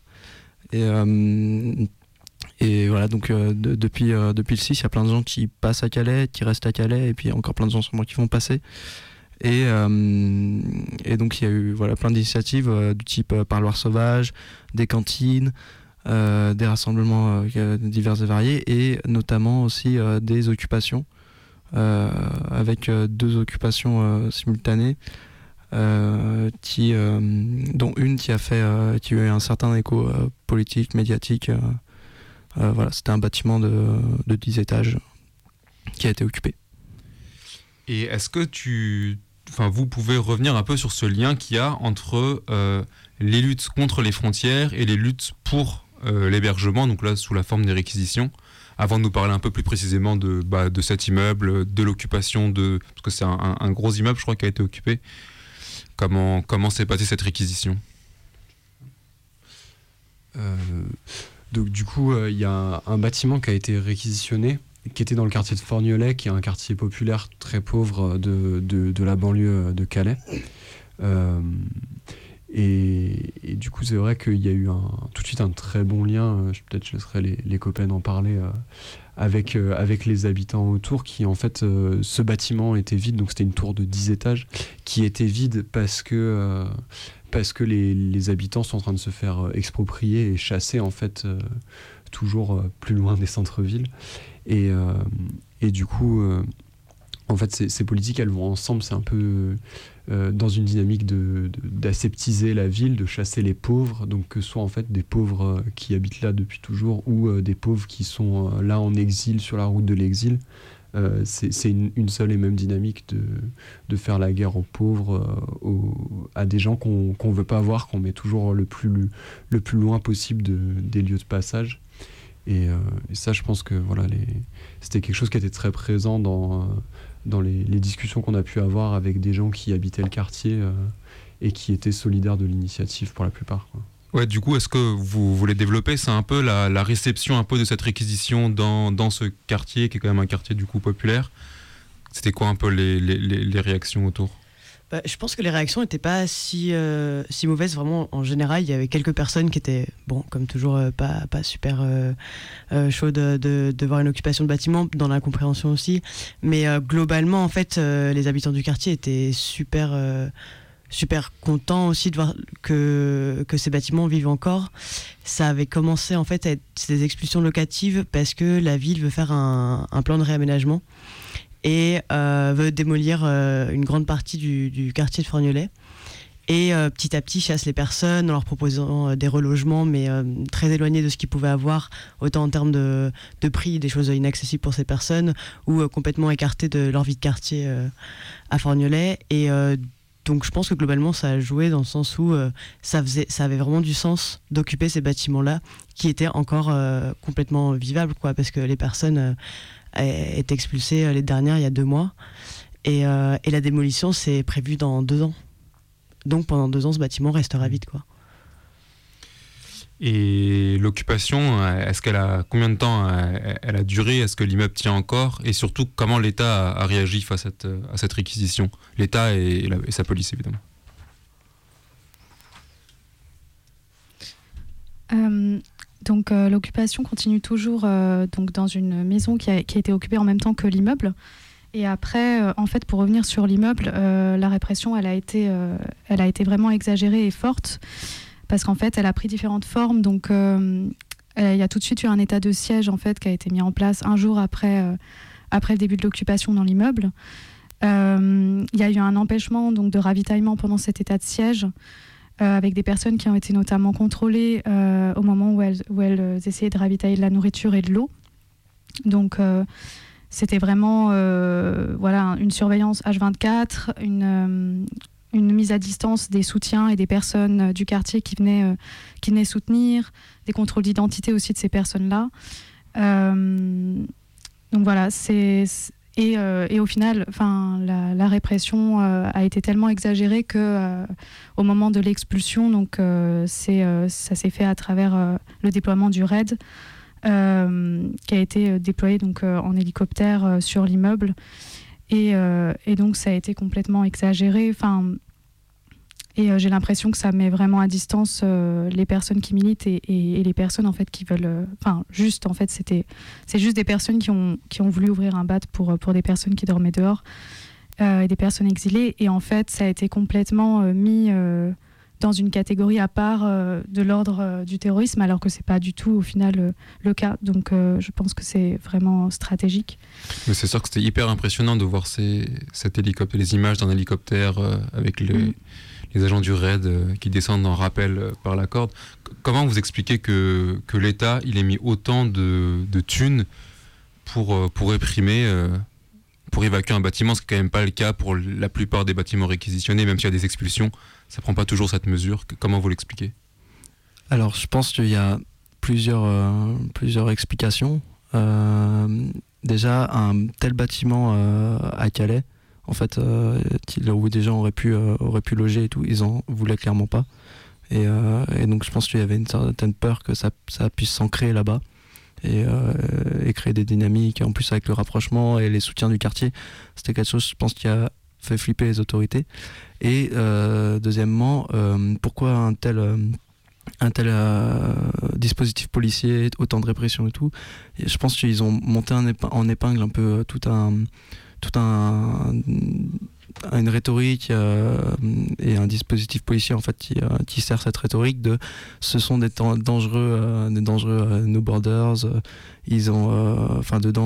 S20: et voilà, donc depuis le 6, il y a plein de gens qui passent à Calais, qui restent à Calais, et puis encore plein de gens sûrement qui vont passer. Et donc il y a eu plein d'initiatives du type parloir sauvage, des cantines, des rassemblements divers et variés, et notamment aussi des occupations, avec 2 occupations simultanées, dont une qui a eu un certain écho politique, médiatique. Voilà, c'était un bâtiment de 10 étages qui a été occupé.
S15: Et est-ce que vous pouvez revenir un peu sur ce lien qu'il y a entre les luttes contre les frontières et les luttes pour l'hébergement, donc là sous la forme des réquisitions, avant de nous parler un peu plus précisément de cet immeuble, de l'occupation parce que c'est un gros immeuble, je crois, qui a été occupé. Comment s'est passée cette réquisition ?
S17: Donc du coup, il y a un bâtiment qui a été réquisitionné, qui était dans le quartier de Forgnolay, qui est un quartier populaire très pauvre de la banlieue de Calais. Et du coup, c'est vrai qu'il y a eu tout de suite un très bon lien, peut-être je laisserai les copains en parler, avec les habitants autour, qui en fait, ce bâtiment était vide, donc c'était une tour de 10 étages, qui était vide parce que les habitants sont en train de se faire exproprier et chasser en fait toujours plus loin des centres-villes. Et du coup, en fait, ces politiques, elles vont ensemble, c'est un peu dans une dynamique d'aseptiser la ville, de chasser les pauvres, donc que ce soit en fait des pauvres qui habitent là depuis toujours ou des pauvres qui sont là en exil, sur la route de l'exil. C'est une seule et même dynamique de faire la guerre aux pauvres, à des gens qu'on veut pas voir, qu'on met toujours le plus loin possible des lieux de passage. Et ça, je pense que voilà, c'était quelque chose qui était très présent dans les discussions qu'on a pu avoir avec des gens qui habitaient le quartier et qui étaient solidaires de l'initiative pour la plupart, quoi.
S15: Ouais, du coup, est-ce que vous voulez développer, c'est un peu la réception un peu de cette réquisition dans ce quartier, qui est quand même un quartier du coup populaire. C'était quoi un peu les réactions autour ?
S21: Je pense que les réactions n'étaient pas si mauvaises. Vraiment, en général, il y avait quelques personnes qui étaient, comme toujours, pas super chaudes de voir une occupation de bâtiment, dans l'incompréhension aussi. Mais globalement, en fait, les habitants du quartier étaient super contents aussi de voir que ces bâtiments vivent encore. Ça avait commencé en fait à être des expulsions locatives parce que la ville veut faire un plan de réaménagement et veut démolir une grande partie du quartier de Forgnolay. Et petit à petit chasse les personnes en leur proposant des relogements, mais très éloignés de ce qu'ils pouvaient avoir, autant en termes de prix, des choses inaccessibles pour ces personnes, ou complètement écartés de leur vie de quartier à Forgnolay. Et donc je pense que globalement ça a joué dans le sens où ça avait vraiment du sens d'occuper ces bâtiments-là qui étaient encore complètement vivables, quoi, parce que les personnes étaient expulsées les dernières il y a 2 mois et la démolition c'est prévu dans 2 ans. Donc pendant 2 ans ce bâtiment restera vide, quoi.
S15: Et l'occupation, combien de temps elle a duré ? Est-ce que l'immeuble tient encore ? Et surtout, comment l'État a réagi face à cette réquisition ? L'État et sa police, évidemment.
S14: Donc l'occupation continue toujours donc dans une maison qui a été occupée en même temps que l'immeuble. Et après, en fait, pour revenir sur l'immeuble, la répression, elle a été vraiment exagérée et forte. Parce qu'en fait, elle a pris différentes formes. Donc, il y a tout de suite eu un état de siège en fait, qui a été mis en place un jour après le début de l'occupation dans l'immeuble. Il y a eu un empêchement donc, de ravitaillement pendant cet état de siège, avec des personnes qui ont été notamment contrôlées au moment où elles essayaient de ravitailler de la nourriture et de l'eau. Donc, c'était vraiment une surveillance H24, une mise à distance des soutiens et des personnes du quartier qui venaient soutenir, des contrôles d'identité aussi de ces personnes-là. Donc voilà, et au final, la répression a été tellement exagérée que au moment de l'expulsion, donc ça s'est fait à travers le déploiement du RAID, qui a été déployé donc en hélicoptère sur l'immeuble. Et donc ça a été complètement exagéré. Et j'ai l'impression que ça met vraiment à distance les personnes qui militent et les personnes en fait qui veulent. C'est juste des personnes qui ont voulu ouvrir un BAT pour des personnes qui dormaient dehors et des personnes exilées. Et en fait, ça a été complètement mis dans une catégorie à part de l'ordre du terrorisme, alors que c'est pas du tout au final le cas. Donc je pense que c'est vraiment stratégique.
S15: Mais c'est sûr que c'était hyper impressionnant de voir cet hélicoptère, les images d'un hélicoptère avec les agents du RAID qui descendent en rappel par la corde. Comment vous expliquez que l'État il ait mis autant de thunes pour réprimer pour évacuer un bâtiment, ce qui n'est quand même pas le cas pour la plupart des bâtiments réquisitionnés, même s'il y a des expulsions, ça prend pas toujours cette mesure. Comment vous l'expliquez ?
S20: Alors, je pense qu'il y a plusieurs explications. Déjà, un tel bâtiment à Calais, en fait, où des gens auraient pu loger et tout, ils en voulaient clairement pas. Et donc, je pense qu'il y avait une certaine peur que ça puisse s'ancrer là-bas et créer des dynamiques. Et en plus, avec le rapprochement et les soutiens du quartier, c'était quelque chose, je pense, qui a fait flipper les autorités. Et deuxièmement, pourquoi un tel dispositif policier, autant de répression et tout. Et je pense qu'ils ont monté en épingle un peu une rhétorique et un dispositif policier en fait qui sert cette rhétorique de ce sont des dangereux no borders, ils ont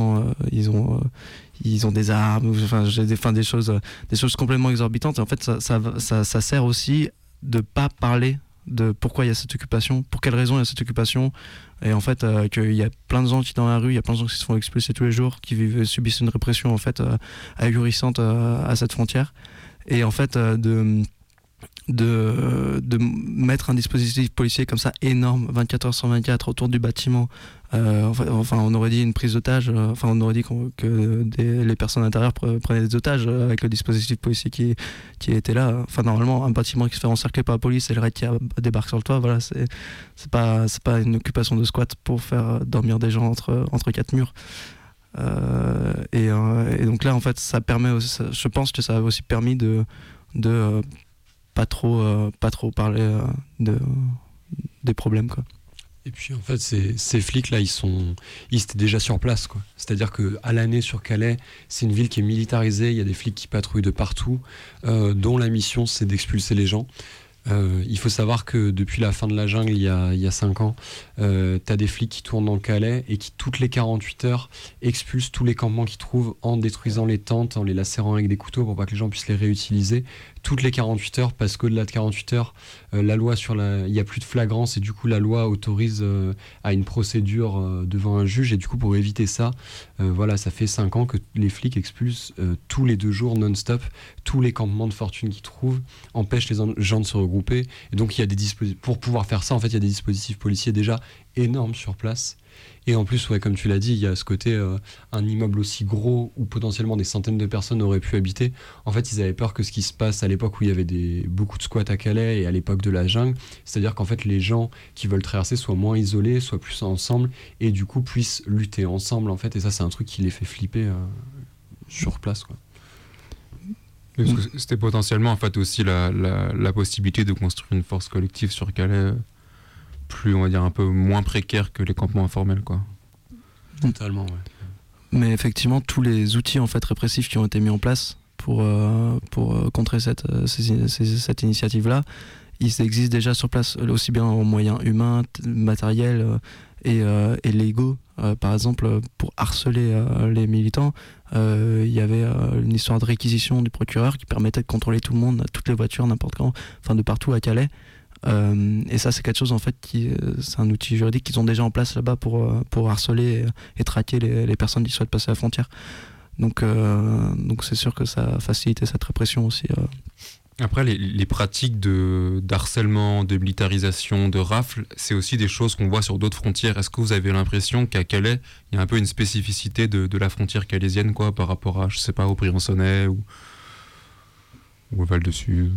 S20: ils ont des armes, des choses complètement exorbitantes. Et en fait ça sert aussi de pas parler de pourquoi il y a cette occupation, pour quelles raisons il y a cette occupation, et en fait qu'il y a plein de gens qui sont dans la rue, il y a plein de gens qui se font expulser tous les jours, qui subissent une répression en fait ahurissante à cette frontière, et en fait de mettre un dispositif policier comme ça énorme 24 heures sur 24 autour du bâtiment, enfin on aurait dit une prise d'otage, on aurait dit que les personnes à l'intérieur prenaient des otages avec le dispositif policier qui était là. Enfin normalement un bâtiment qui se fait encercler par la police et le raid qui débarque sur le toit, voilà, c'est pas une occupation de squat pour faire dormir des gens entre quatre murs. Et donc là en fait ça permet aussi, je pense que ça a aussi permis de pas trop parler des problèmes, quoi.
S17: Et puis en fait ces flics là ils étaient déjà sur place, quoi. C'est-à-dire qu'à l'année sur Calais, c'est une ville qui est militarisée, il y a des flics qui patrouillent de partout, dont la mission c'est d'expulser les gens. Il faut savoir que depuis la fin de la jungle, il y a 5 ans, t'as des flics qui tournent dans le Calais et qui toutes les 48 heures expulsent tous les campements qu'ils trouvent en détruisant les tentes, en les lacérant avec des couteaux pour pas que les gens puissent les réutiliser. Toutes les 48 heures, parce qu'au-delà de 48 heures, la loi il y a plus de flagrance et du coup la loi autorise à une procédure devant un juge, et du coup pour éviter ça, voilà, ça fait 5 ans que les flics expulsent tous les 2 jours non-stop tous les campements de fortune qu'ils trouvent, empêchent les gens de se regrouper, et donc il y a pour pouvoir faire ça en fait il y a des dispositifs policiers déjà énormes sur place. Et en plus, ouais, comme tu l'as dit, il y a ce côté, un immeuble aussi gros où potentiellement des centaines de personnes auraient pu habiter. En fait, ils avaient peur que ce qui se passe à l'époque où il y avait beaucoup de squats à Calais et à l'époque de la jungle, c'est-à-dire qu'en fait, les gens qui veulent traverser soient moins isolés, soient plus ensemble, et du coup puissent lutter ensemble, en fait. Et ça, c'est un truc qui les fait flipper sur place, quoi.
S15: Parce que c'était potentiellement en fait aussi la possibilité de construire une force collective sur Calais plus, on va dire, un peu moins précaire que les campements informels, quoi.
S17: Totalement, ouais.
S20: Mais effectivement, tous les outils en fait répressifs qui ont été mis en place pour contrer cette initiative-là, ils existent déjà sur place, aussi bien en moyens humains, matériels et légaux. Par exemple, pour harceler les militants, il y avait une histoire de réquisition du procureur qui permettait de contrôler tout le monde, toutes les voitures, n'importe quand, enfin de partout à Calais. Et ça, c'est quelque chose en fait c'est un outil juridique qu'ils ont déjà en place là-bas pour harceler et traquer les personnes qui souhaitent passer la frontière. Donc c'est sûr que ça a facilité cette répression aussi.
S15: Après, les pratiques d'harcèlement, de militarisation, de rafle, c'est aussi des choses qu'on voit sur d'autres frontières. Est-ce que vous avez l'impression qu'à Calais, il y a un peu une spécificité de la frontière calaisienne, quoi, par rapport à, je sais pas, au Briançonnais ou au Val-de-Sud?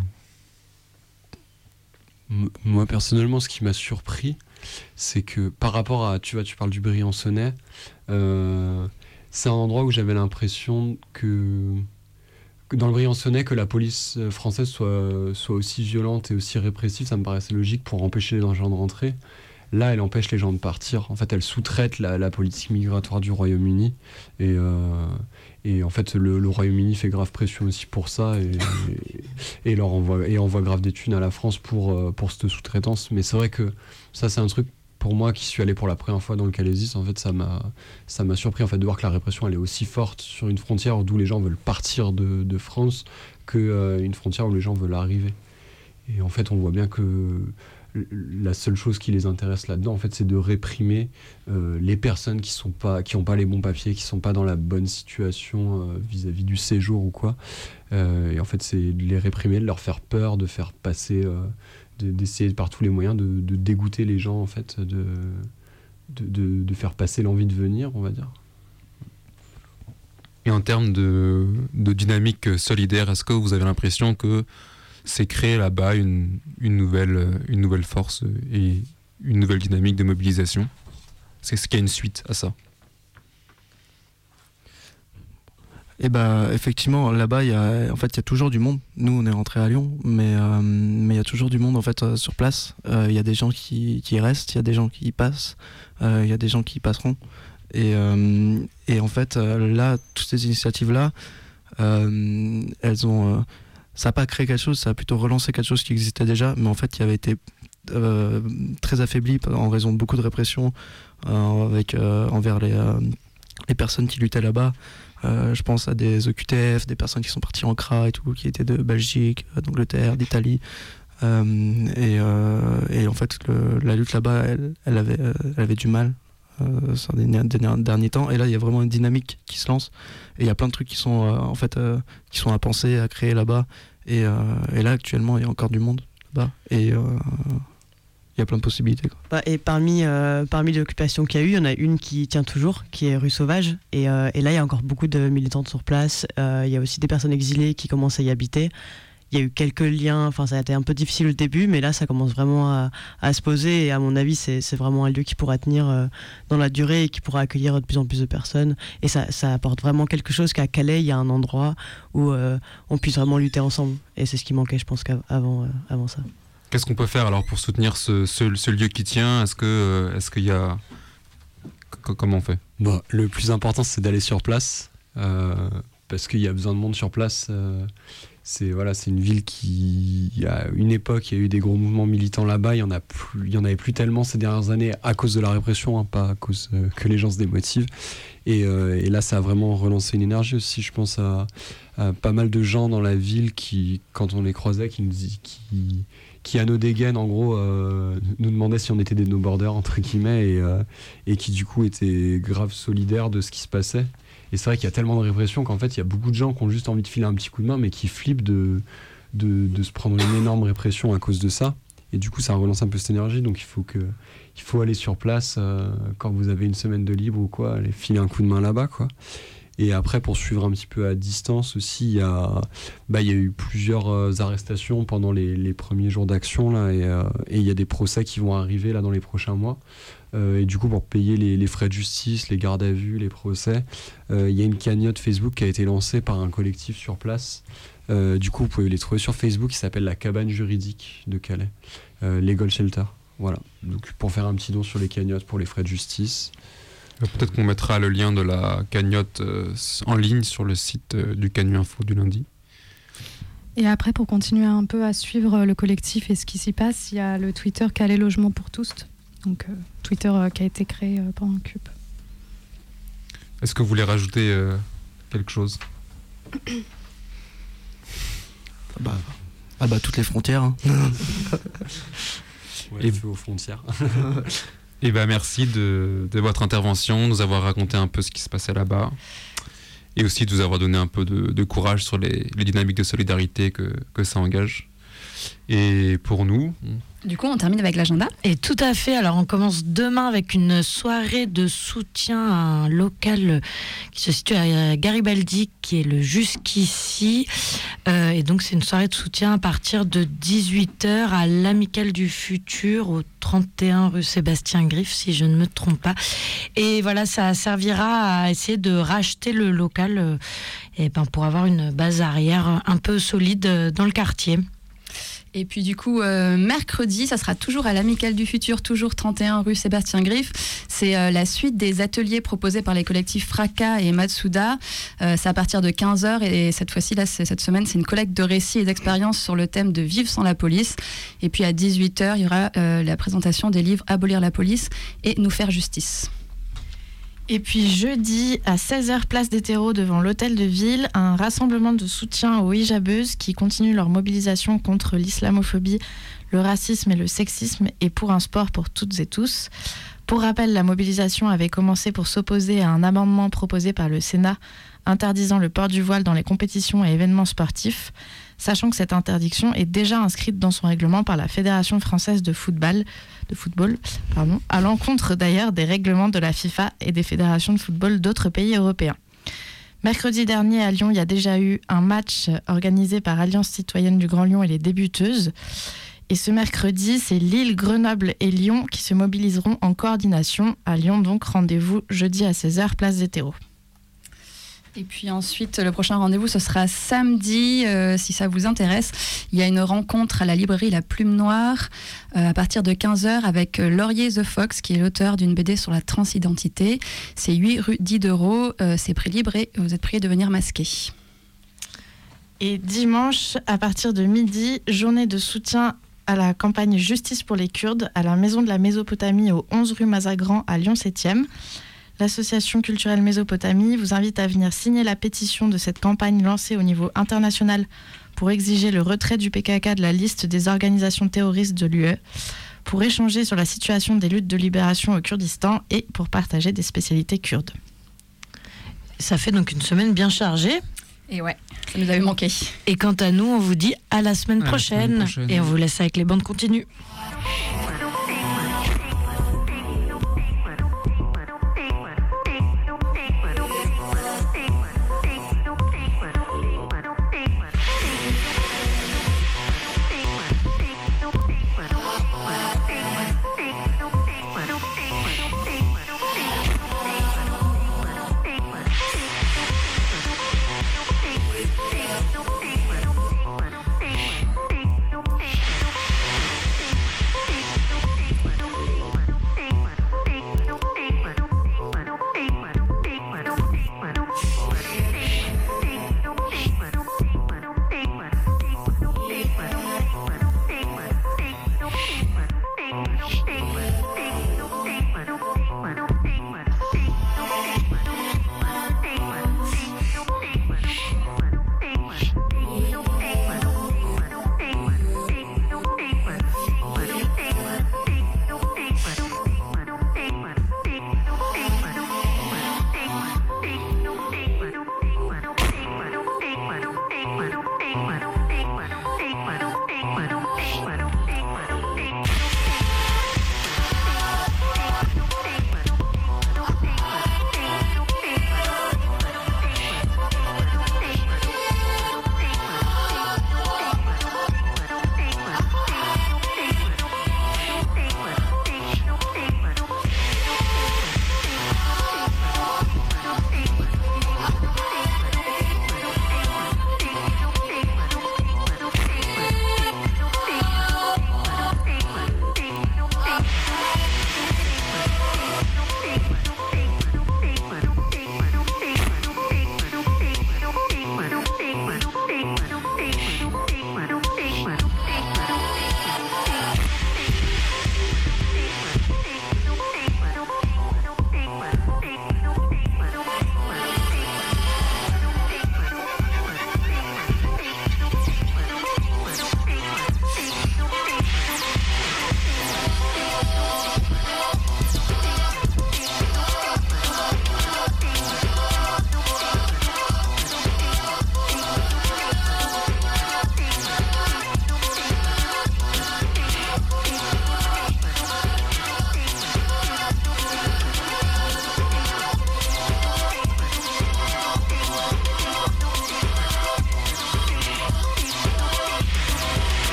S17: Moi, personnellement, ce qui m'a surpris, c'est que par rapport à, tu parles du Briançonnais, c'est un endroit où j'avais l'impression que dans le Briançonnais, que la police française soit aussi violente et aussi répressive, ça me paraissait logique pour empêcher les gens de rentrer. Là, elle empêche les gens de partir. En fait, elle sous-traite la politique migratoire du Royaume-Uni. Et en fait, le Royaume-Uni fait grave pression aussi pour ça et envoie grave des thunes à la France pour cette sous-traitance. Mais c'est vrai que ça, c'est un truc, pour moi, qui suis allé pour la première fois dans le Calaisis, en fait, ça m'a surpris en fait, de voir que la répression, elle est aussi forte sur une frontière d'où les gens veulent partir de France qu'une frontière où les gens veulent arriver. Et en fait, on voit bien que la seule chose qui les intéresse là-dedans, en fait, c'est de réprimer les personnes qui ont pas les bons papiers, qui sont pas dans la bonne situation vis-à-vis du séjour ou quoi. Et en fait, c'est de les réprimer, de leur faire peur, de faire passer, d'essayer par tous les moyens de dégoûter les gens, en fait, de faire passer l'envie de venir, on va dire.
S15: Et en termes de dynamique solidaire, est-ce que vous avez l'impression que c'est créer là-bas une nouvelle force et une nouvelle dynamique de mobilisation? Est-ce qu'il y a une suite à ça?
S20: Et effectivement, là-bas, il y a toujours du monde. Nous, on est rentrés à Lyon, mais il y a toujours du monde en fait sur place. Il y a des gens qui restent, il y a des gens qui y passent, il y a des gens qui y passeront. Et en fait, là, toutes ces initiatives-là, elles ont ça n'a pas créé quelque chose, ça a plutôt relancé quelque chose qui existait déjà, mais en fait qui avait été très affaibli en raison de beaucoup de répression envers les personnes qui luttaient là-bas. Je pense à des OQTF, des personnes qui sont parties en CRA et tout, qui étaient de Belgique, d'Angleterre, d'Italie. Et en fait, la lutte là-bas, elle avait du mal sur les derniers temps. Et là, il y a vraiment une dynamique qui se lance. Et il y a plein de trucs qui sont qui sont à penser, à créer là-bas. Et là, actuellement, il y a encore du monde là-bas. Et il y a plein de possibilités, quoi.
S21: Et parmi les occupations qu'il y a eu, il y en a une qui tient toujours, qui est rue Sauvage. Et là, il y a encore beaucoup de militantes sur place. Il y a aussi des personnes exilées qui commencent à y habiter. Il y a eu quelques liens, enfin ça a été un peu difficile au début, mais là ça commence vraiment à se poser. Et à mon avis, c'est vraiment un lieu qui pourra tenir dans la durée et qui pourra accueillir de plus en plus de personnes. Et ça apporte vraiment quelque chose qu'à Calais, il y a un endroit où on puisse vraiment lutter ensemble. Et c'est ce qui manquait, je pense, avant ça.
S15: Qu'est-ce qu'on peut faire alors pour soutenir ce lieu qui tient? Est-ce qu'il y a... Comment on fait?
S17: Le plus important, c'est d'aller sur place, parce qu'il y a besoin de monde sur place. C'est une ville qui, il y a une époque, il y a eu des gros mouvements militants là-bas, il y en avait plus tellement ces dernières années à cause de la répression, hein, pas à cause que les gens se démotivent. Et là, ça a vraiment relancé une énergie aussi. Je pense à pas mal de gens dans la ville qui, quand on les croisait, qui à nos dégaines, en gros, nous demandaient si on était des no-borders, entre guillemets, et qui du coup étaient grave solidaires de ce qui se passait. Et c'est vrai qu'il y a tellement de répression qu'en fait, il y a beaucoup de gens qui ont juste envie de filer un petit coup de main, mais qui flippent de se prendre une énorme répression à cause de ça. Et du coup, ça relance un peu cette énergie. Donc, il faut aller sur place quand vous avez une semaine de libre ou quoi, aller filer un coup de main là-bas, quoi. Et après, pour suivre un petit peu à distance aussi, il y a eu plusieurs arrestations pendant les premiers jours d'action là, et il y a des procès qui vont arriver là dans les prochains mois. Et du coup, pour payer les frais de justice, les gardes à vue, les procès, il y a une cagnotte Facebook qui a été lancée par un collectif sur place. Du coup, vous pouvez les trouver sur Facebook, qui s'appelle la Cabane Juridique de Calais, Legal Shelter. Voilà. Donc, pour faire un petit don sur les cagnottes pour les frais de justice.
S15: Peut-être qu'on mettra le lien de la cagnotte en ligne sur le site du Canu Info du lundi.
S2: Et après, pour continuer un peu à suivre le collectif et ce qui s'y passe, il y a le Twitter Calais Logement pour tous. Donc Twitter qui a été créé pendant CUP.
S15: Est-ce que vous voulez rajouter quelque chose?
S20: Toutes les frontières. Hein.
S17: Et feu aux frontières.
S15: Et merci de votre intervention, de nous avoir raconté un peu ce qui se passait là-bas. Et aussi de nous avoir donné un peu de courage sur les dynamiques de solidarité que ça engage. Et pour nous...
S12: Du coup, on termine avec l'agenda.
S11: Et tout à fait. Alors, on commence demain avec une soirée de soutien à un local qui se situe à Garibaldi, qui est le Jusqu'ici. Et donc, c'est une soirée de soutien à partir de 18h à l'Amicale du Futur, au 31 rue Sébastien Griffe, si je ne me trompe pas. Et voilà, ça servira à essayer de racheter le local pour avoir une base arrière un peu solide dans le quartier.
S12: Et puis du coup, mercredi, ça sera toujours à l'Amicale du Futur, toujours 31 rue Sébastien Griffe. C'est la suite des ateliers proposés par les collectifs Fracas et Matsuda. C'est à partir de 15h et cette fois-ci, là, cette semaine, c'est une collecte de récits et d'expériences sur le thème de Vivre sans la police. Et puis à 18h, il y aura la présentation des livres Abolir la police et Nous faire justice.
S14: Et puis jeudi, à 16h, place des terreaux devant l'hôtel de ville, un rassemblement de soutien aux hijabeuses qui continuent leur mobilisation contre l'islamophobie, le racisme et le sexisme et pour un sport pour toutes et tous. Pour rappel, la mobilisation avait commencé pour s'opposer à un amendement proposé par le Sénat interdisant le port du voile dans les compétitions et événements sportifs, sachant que cette interdiction est déjà inscrite dans son règlement par la Fédération française de football, à l'encontre d'ailleurs des règlements de la FIFA et des fédérations de football d'autres pays européens. Mercredi dernier à Lyon, il y a déjà eu un match organisé par Alliance citoyenne du Grand Lyon et les débuteuses. Et ce mercredi, c'est Lille, Grenoble et Lyon qui se mobiliseront en coordination. À Lyon, donc, rendez-vous jeudi à 16h, place des terreaux.
S12: Et puis ensuite, le prochain rendez-vous, ce sera samedi, si ça vous intéresse. Il y a une rencontre à la librairie La Plume Noire à partir de 15h avec Laurier The Fox, qui est l'auteur d'une BD sur la transidentité. C'est 8 rue Diderot, c'est prix libre et vous êtes priés de venir masquer.
S14: Et dimanche, à partir de midi, journée de soutien à la campagne Justice pour les Kurdes à la Maison de la Mésopotamie au 11 rue Mazagran à Lyon 7e. L'association culturelle Mésopotamie vous invite à venir signer la pétition de cette campagne lancée au niveau international pour exiger le retrait du PKK de la liste des organisations terroristes de l'UE, pour échanger sur la situation des luttes de libération au Kurdistan et pour partager des spécialités kurdes.
S11: Ça fait donc une semaine bien chargée.
S12: Et ouais, ça nous avait manqué.
S11: Et quant à nous, on vous dit à la semaine prochaine. Et on vous laisse avec les bandes continues.